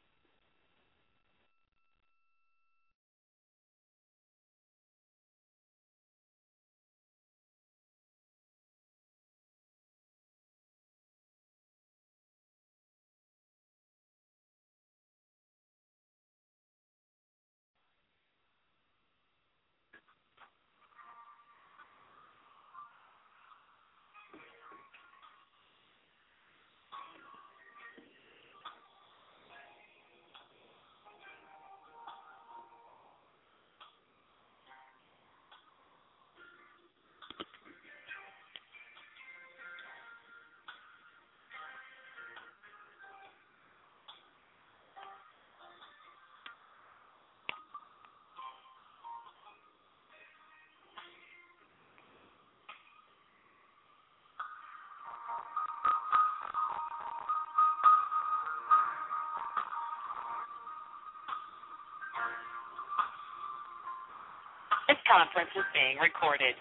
This conference is being recorded.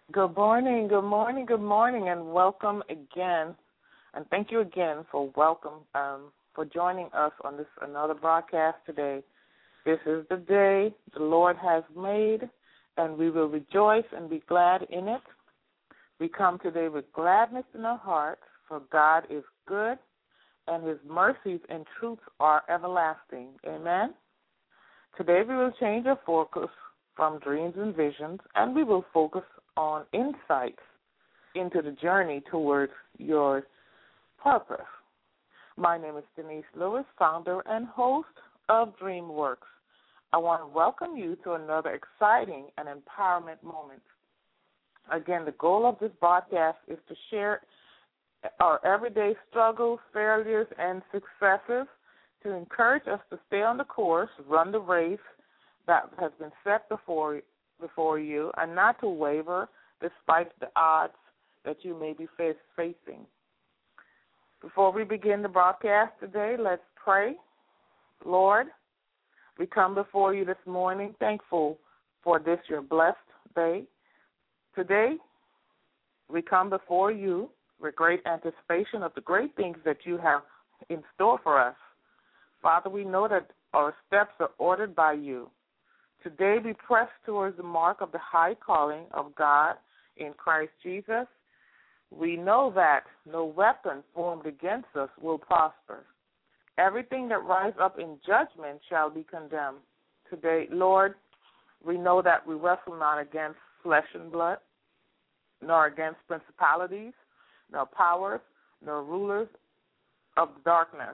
Good morning, good morning, good morning, and welcome again. And thank you again for welcome, um, for joining us on this another broadcast today. This is the day the Lord has made, and we will rejoice and be glad in it. We come today with gladness in our hearts, for God is good, and his mercies and truths are everlasting. Amen. Today we will change our focus from dreams and visions, and we will focus on insights into the journey towards your purpose. My name is Denise Lewis, founder and host of DreamWorks. I want to welcome you to another exciting and empowerment moment. Again, the goal of this broadcast is to share our everyday struggles, failures, and successes to encourage us to stay on the course, run the race that has been set before before you, and not to waver despite the odds that you may be face, facing. Before we begin the broadcast today, let's pray. Lord, we come before you this morning thankful for this, your blessed day. Today, we come before you with great anticipation of the great things that you have in store for us. Father, we know that our steps are ordered by you. Today we press towards the mark of the high calling of God in Christ Jesus. We know that no weapon formed against us will prosper. Everything that rises up in judgment shall be condemned. Today, Lord, we know that we wrestle not against flesh and blood, nor against principalities, nor powers, nor rulers of darkness.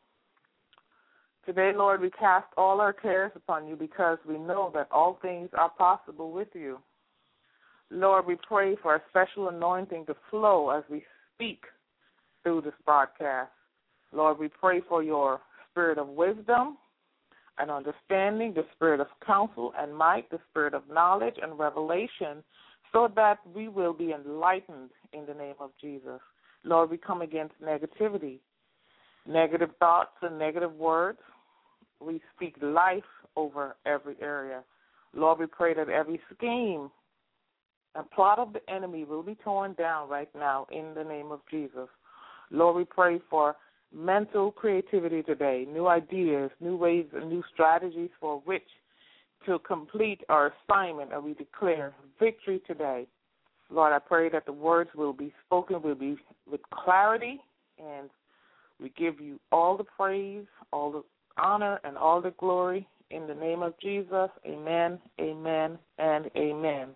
Today, Lord, we cast all our cares upon you because we know that all things are possible with you. Lord, we pray for a special anointing to flow as we speak through this broadcast. Lord, we pray for your spirit of wisdom and understanding, the spirit of counsel and might, the spirit of knowledge and revelation, so that we will be enlightened in the name of Jesus. Lord, we come against negativity, negative thoughts and negative words. We speak life over every area. Lord, we pray that every scheme and plot of the enemy will be torn down right now in the name of Jesus. Lord, we pray for mental creativity today, new ideas, new ways and new strategies for which to complete our assignment, and we declare victory today. Lord, I pray that the words will be spoken will be with clarity, and we give you all the praise, all the honor, and all the glory in the name of Jesus. Amen, amen, and amen.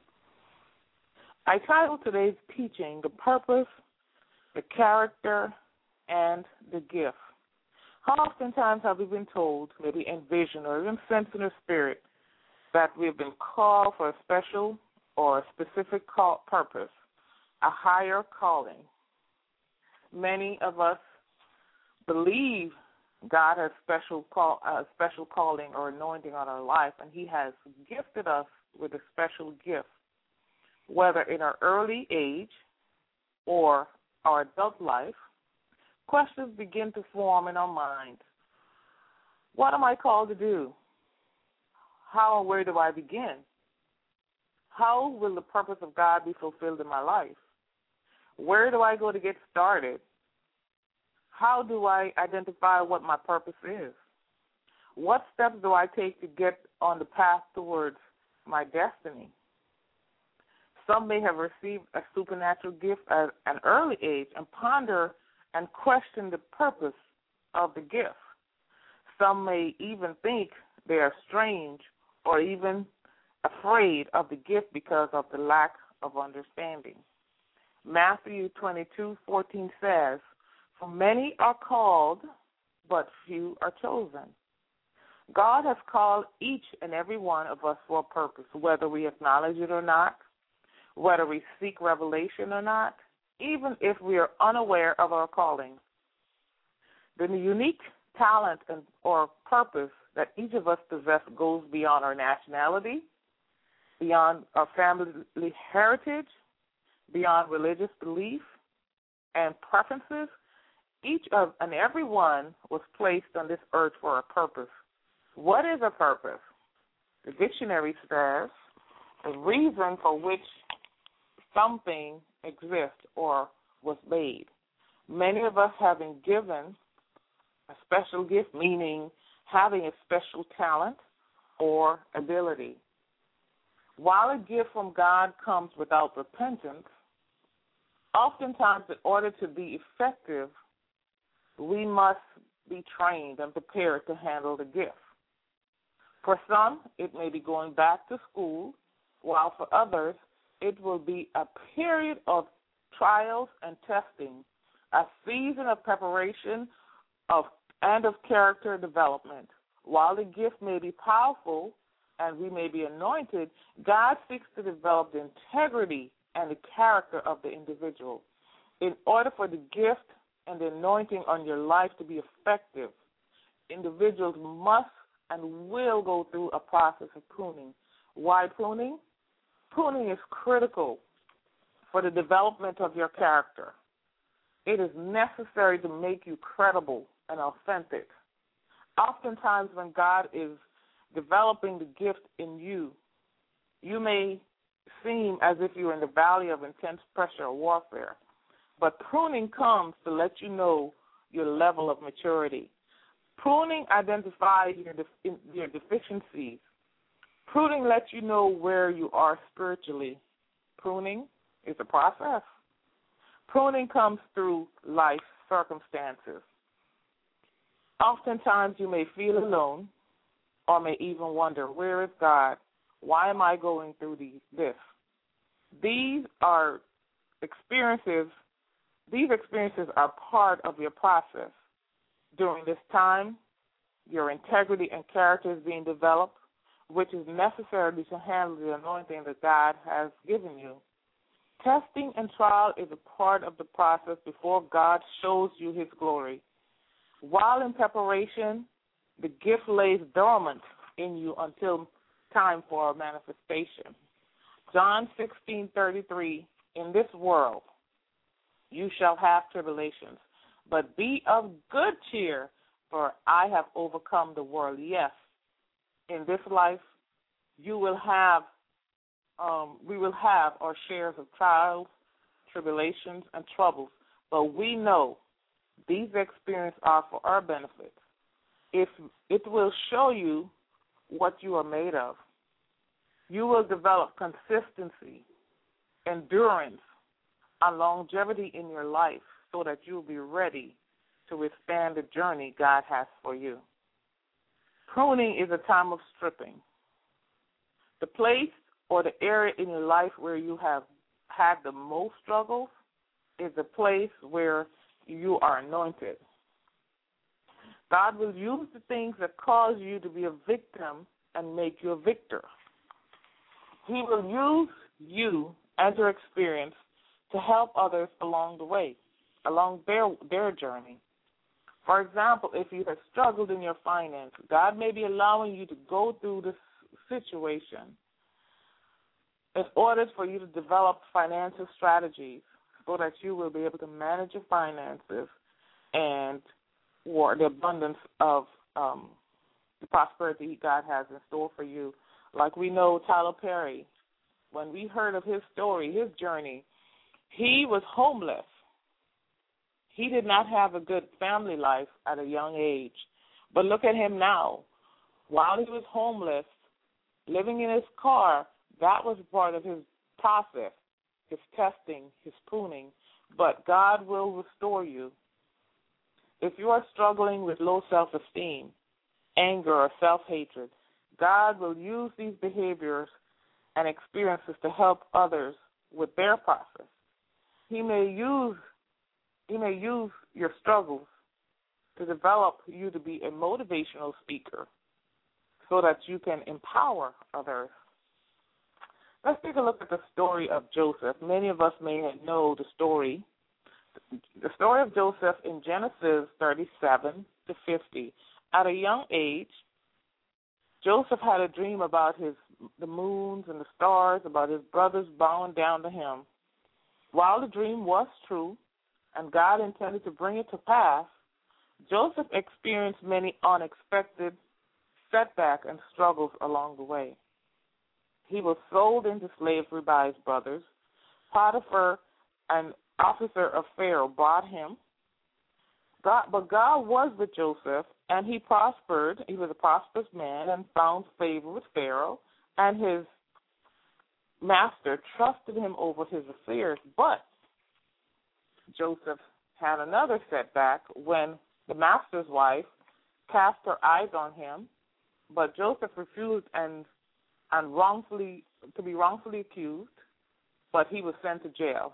I titled today's teaching, The Purpose, the Character, and the Gift. How oftentimes have we been told, maybe in vision or even sensed in the spirit, that we have been called for a special or a specific call, purpose, a higher calling? Many of us believe God has special call, a uh, special calling or anointing on our life, and he has gifted us with a special gift, whether in our early age or our adult life. Questions begin to form in our mind. What am I called to do? How and where do I begin? How will the purpose of God be fulfilled in my life? Where do I go to get started? How do I identify what my purpose is? What steps do I take to get on the path towards my destiny? Some may have received a supernatural gift at an early age and ponder and question the purpose of the gift. Some may even think they are strange or even afraid of the gift because of the lack of understanding. Matthew twenty-two fourteen says, "For many are called, but few are chosen." God has called each and every one of us for a purpose, whether we acknowledge it or not, whether we seek revelation or not, even if we are unaware of our calling. The unique talent and or purpose that each of us possess goes beyond our nationality, beyond our family heritage, beyond religious belief and preferences. Each of and every one was placed on this earth for a purpose. What is a purpose? The dictionary says the reason for which something exists or was made. Many of us have been given a special gift, meaning having a special talent or ability. While a gift from God comes without repentance, oftentimes in order to be effective, we must be trained and prepared to handle the gift. For some, it may be going back to school, while for others, it will be a period of trials and testing, a season of preparation of and of character development. While the gift may be powerful and we may be anointed, God seeks to develop the integrity and the character of the individual. In order for the gift and the anointing on your life to be effective, individuals must and will go through a process of pruning. Why pruning? Pruning is critical for the development of your character. It is necessary to make you credible and authentic. Oftentimes when God is developing the gift in you, you may seem as if you're in the valley of intense pressure or warfare. But pruning comes to let you know your level of maturity. Pruning identifies your, def- your deficiencies. Pruning lets you know where you are spiritually. Pruning is a process. Pruning comes through life circumstances. Oftentimes you may feel alone or may even wonder, where is God? Why am I going through these, this? These are experiences, these experiences are part of your process. During this time, your integrity and character is being developed, which is necessary to handle the anointing that God has given you. Testing and trial is a part of the process before God shows you his glory. While in preparation, the gift lays dormant in you until time for a manifestation. John sixteen thirty-three, in this world you shall have tribulations, but be of good cheer, for I have overcome the world. Yes, in this life you will have, um, we will have our shares of trials, tribulations, and troubles, but we know these experiences are for our benefit. If it will show you what you are made of. You will develop consistency, endurance, and longevity in your life so that you will be ready to withstand the journey God has for you. Pruning is a time of stripping. The place or the area in your life where you have had the most struggles is the place where you are anointed. God will use the things that cause you to be a victim and make you a victor. He will use you and your experience to help others along the way, along their their journey. For example, if you have struggled in your finances, God may be allowing you to go through this situation in order for you to develop financial strategies so that you will be able to manage your finances and or the abundance of um, the prosperity God has in store for you. Like we know Tyler Perry, when we heard of his story, his journey, he was homeless. He did not have a good family life at a young age. But look at him now. While he was homeless, living in his car, that was part of his process, his testing, his pruning. But God will restore you. If you are struggling with low self-esteem, anger, or self-hatred, God will use these behaviors and experiences to help others with their process. He may use he may use your struggles to develop you to be a motivational speaker so that you can empower others. Let's take a look at the story of Joseph. Many of us may know the story. The story of Joseph in Genesis thirty-seven to fifty. At a young age, Joseph had a dream about his the moons and the stars, about his brothers bowing down to him. While the dream was true and God intended to bring it to pass, Joseph experienced many unexpected setbacks and struggles along the way. He was sold into slavery by his brothers, Potiphar, an officer of Pharaoh, bought him. God, but God was with Joseph, and he prospered. He was a prosperous man and found favor with Pharaoh, and his master trusted him over his affairs. But Joseph had another setback when the master's wife cast her eyes on him, but Joseph refused and and wrongfully to be wrongfully accused, but he was sent to jail.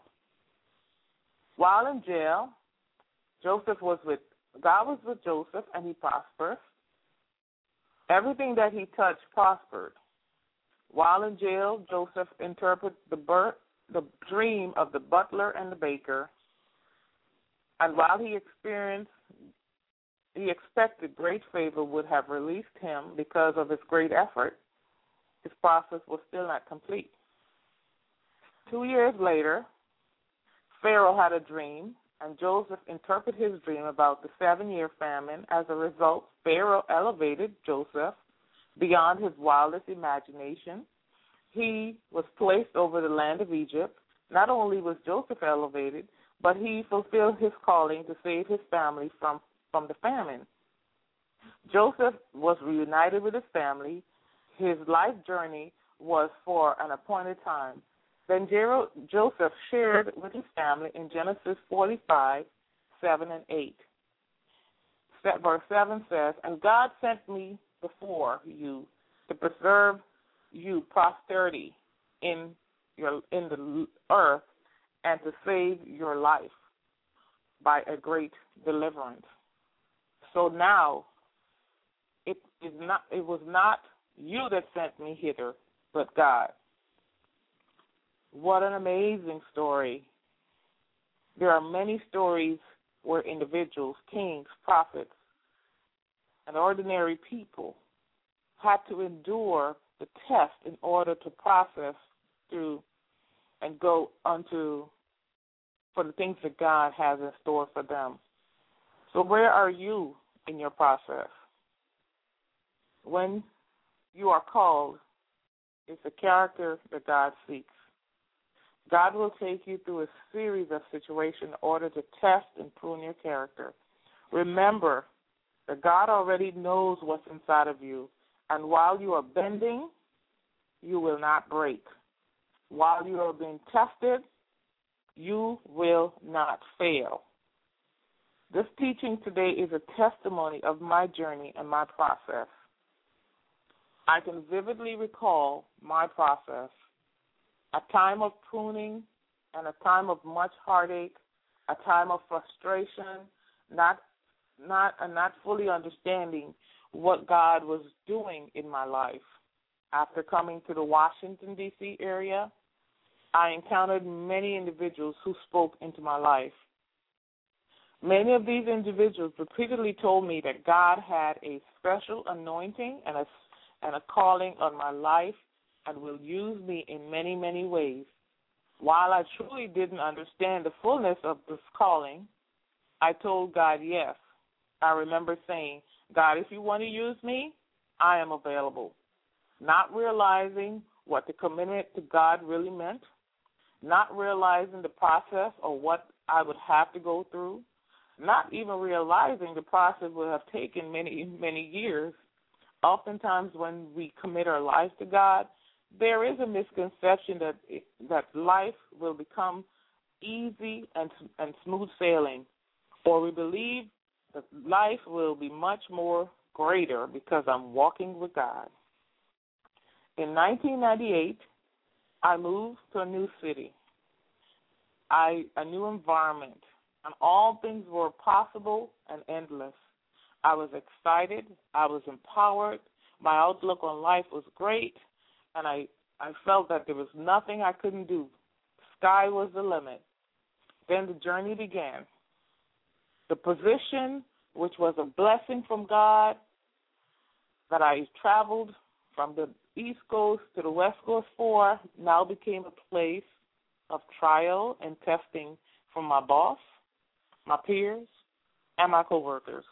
While in jail, Joseph was with God was with Joseph, and he prospered. Everything that he touched prospered. While in jail, Joseph interpreted the birth, the dream of the butler and the baker, and while he experienced, he expected great favor would have released him because of his great effort, his process was still not complete. Two years later, Pharaoh had a dream, and Joseph interpreted his dream about the seven-year famine. As a result, Pharaoh elevated Joseph beyond his wildest imagination. He was placed over the land of Egypt. Not only was Joseph elevated, but he fulfilled his calling to save his family from, from the famine. Joseph was reunited with his family. His life journey was for an appointed time. Then Joseph shared with his family in Genesis forty-five, seven and eight. Verse seven says, "And God sent me before you to preserve you posterity in your in the earth and to save your life by a great deliverance." So now it is not it was not you that sent me hither, but God. What an amazing story. There are many stories where individuals, kings, prophets, and ordinary people had to endure the test in order to process through and go unto for the things that God has in store for them. So where are you in your process? When you are called, it's a character that God seeks. God will take you through a series of situations in order to test and prune your character. Remember that God already knows what's inside of you, and while you are bending, you will not break. While you are being tested, you will not fail. This teaching today is a testimony of my journey and my process. I can vividly recall my process, a time of pruning and a time of much heartache, a time of frustration, not not and not fully understanding what God was doing in my life. After coming to the Washington, D C area, I encountered many individuals who spoke into my life. Many of these individuals repeatedly told me that God had a special anointing and a, and a calling on my life and will use me in many, many ways. While I truly didn't understand the fullness of this calling, I told God yes. I remember saying, God, if you want to use me, I am available. Not realizing what the commitment to God really meant, not realizing the process or what I would have to go through, not even realizing the process would have taken many, many years. Oftentimes when we commit our lives to God, there is a misconception that it, that life will become easy and and smooth sailing, or we believe that life will be much more greater because I'm walking with God. In nineteen ninety-eight, I moved to a new city, I a new environment, and all things were possible and endless. I was excited. I was empowered. My outlook on life was great. And I, I felt that there was nothing I couldn't do. Sky was the limit. Then the journey began. The position, which was a blessing from God, that I traveled from the East Coast to the West Coast for, now became a place of trial and testing from my boss, my peers, and my coworkers.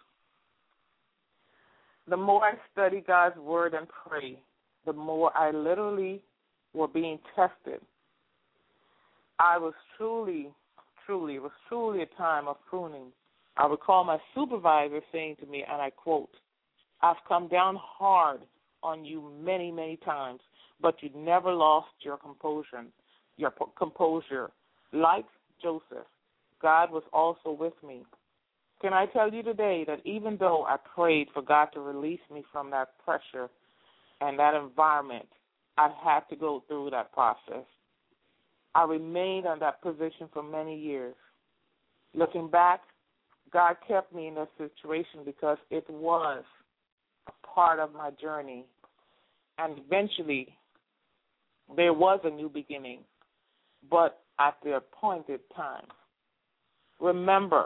The more I study God's word and pray, the more I literally were being tested. I was truly, truly, it was truly a time of pruning. I recall my supervisor saying to me, and I quote, "I've come down hard on you many, many times, but you never lost your composure. Your composure. Like Joseph, God was also with me." Can I tell you today that even though I prayed for God to release me from that pressure and that environment, I had to go through that process. I remained in that position for many years. Looking back, God kept me in that situation because it was a part of my journey. And eventually, there was a new beginning, but at the appointed time. Remember,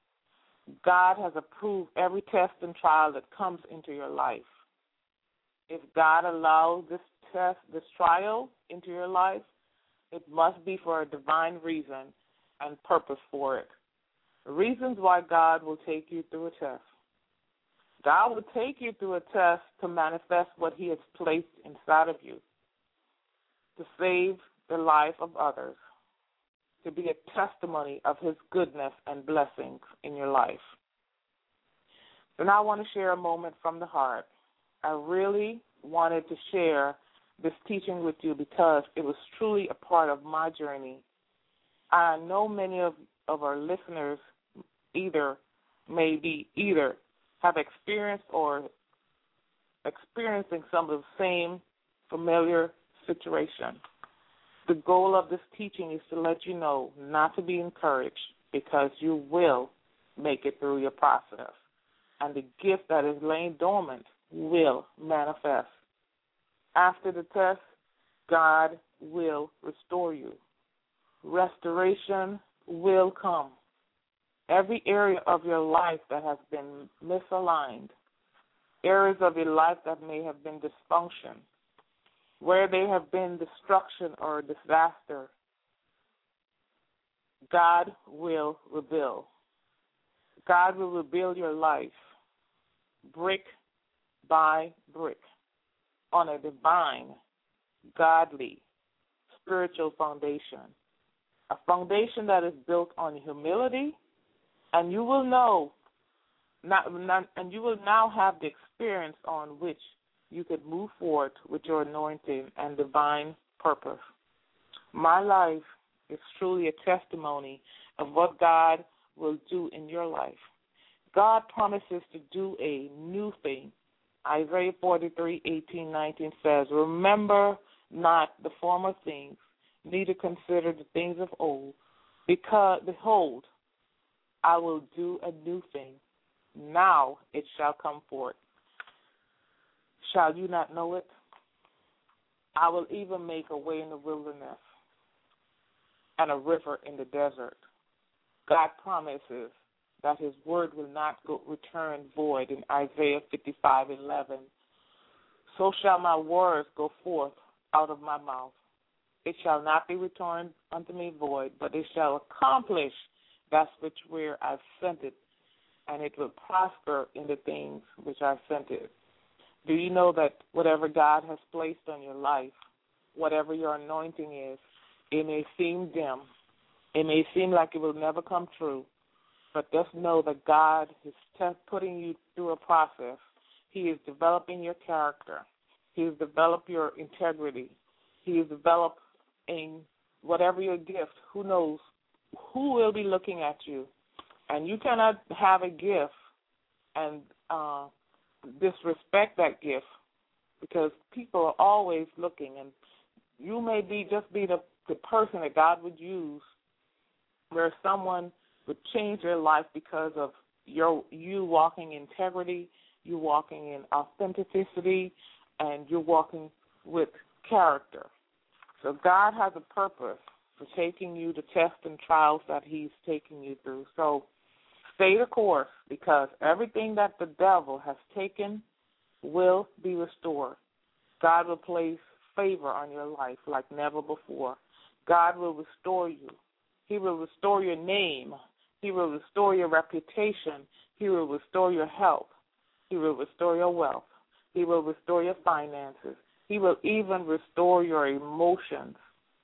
God has approved every test and trial that comes into your life. If God allows this test, this trial into your life, it must be for a divine reason and purpose for it. Reasons why God will take you through a test. God will take you through a test to manifest what he has placed inside of you, to save the life of others, to be a testimony of his goodness and blessings in your life. So now I want to share a moment from the heart. I really wanted to share this teaching with you because it was truly a part of my journey. I know many of, of our listeners either may be either have experienced or experiencing some of the same familiar situation. The goal of this teaching is to let you know not to be encouraged because you will make it through your process. And the gift that is laying dormant will manifest. After the test, God will restore you. Restoration will come. Every area of your life that has been misaligned, areas of your life that may have been dysfunction, where there have been destruction or disaster, God will rebuild. God will rebuild your life brick by brick on a divine, godly, spiritual foundation, a foundation that is built on humility, and you will know, not, not, and you will now have the experience on which you could move forward with your anointing and divine purpose. My life is truly a testimony of what God will do in your life. God promises to do a new thing. Isaiah forty-three, eighteen, nineteen says, "Remember not the former things, neither consider the things of old, because, behold, I will do a new thing. Now it shall come forth. Shall you not know it? I will even make a way in the wilderness and a river in the desert." God promises that his word will not go, return void in Isaiah fifty-five, eleven. "So shall my words go forth out of my mouth. It shall not be returned unto me void, but it shall accomplish that which where I've sent it, and it will prosper in the things which I've sent it." Do you know that whatever God has placed on your life, whatever your anointing is, it may seem dim, it may seem like it will never come true, but just know that God is putting you through a process. He is developing your character. He has developed your integrity. He has developed in whatever your gift. Who knows who will be looking at you? And you cannot have a gift and uh, disrespect that gift because people are always looking, and you may be just be the, the person that God would use where someone would change their life because of your you walking in integrity, you walking in authenticity, and you're walking with character. So God has a purpose for taking you to tests and trials that he's taking you through. So stay the course, because everything that the devil has taken will be restored. God will place favor on your life like never before. God will restore you. He will restore your name. He will restore your reputation. He will restore your health. He will restore your wealth. He will restore your finances. He will even restore your emotions.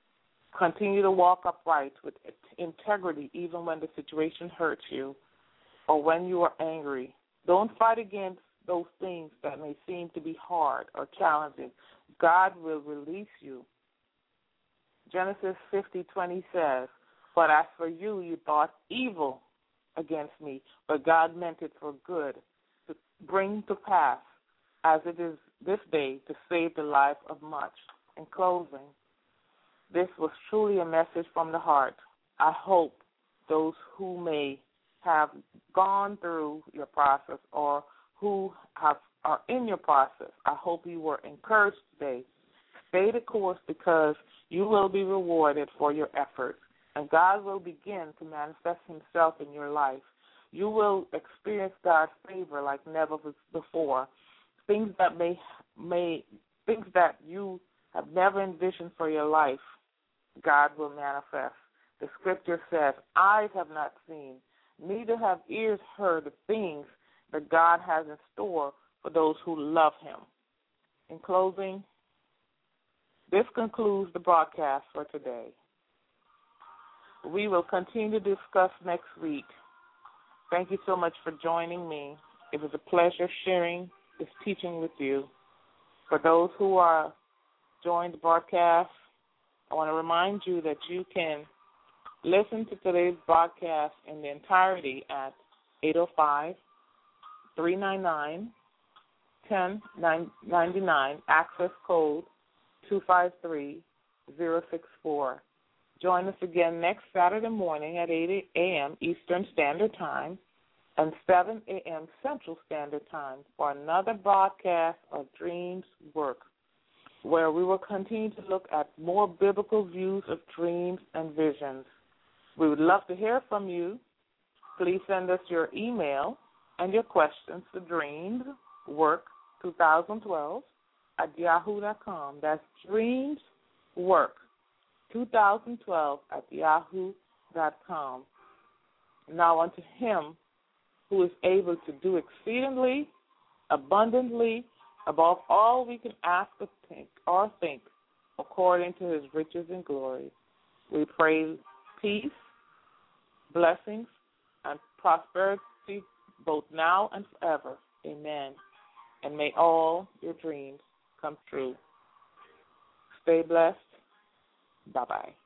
Continue to walk upright with integrity even when the situation hurts you or when you are angry. Don't fight against those things that may seem to be hard or challenging. God will release you. Genesis fifty twenty says, "But as for you, you thought evil against me, but God meant it for good, to bring to pass, as it is this day, to save the life of much." In closing, this was truly a message from the heart. I hope those who may have gone through your process or who have are in your process, I hope you were encouraged today. Stay the course because you will be rewarded for your efforts, and God will begin to manifest himself in your life. You will experience God's favor like never before. Things that may may things that you have never envisioned for your life, God will manifest. The scripture says, "Eyes have not seen, neither have ears heard the things that God has in store for those who love him." In closing, this concludes the broadcast for today. We will continue to discuss next week. Thank you so much for joining me. It was a pleasure sharing this teaching with you. For those who are joined the broadcast, I want to remind you that you can listen to today's broadcast in the entirety at eight oh five, three nine nine, one oh nine nine, access code two five three zero six four. Join us again next Saturday morning at eight a.m. Eastern Standard Time and seven a.m. Central Standard Time for another broadcast of Dreams Work, where we will continue to look at more biblical views of dreams and visions. We would love to hear from you. Please send us your email and your questions to dreamswork twenty twelve at yahoo dot com. That's dreamswork twenty twelve at yahoo dot com. Now unto him who is able to do exceedingly, abundantly, above all we can ask or think, or think, according to his riches and glory. We pray peace, blessings, and prosperity both now and forever. Amen. And may all your dreams come true. Stay blessed. Bye-bye.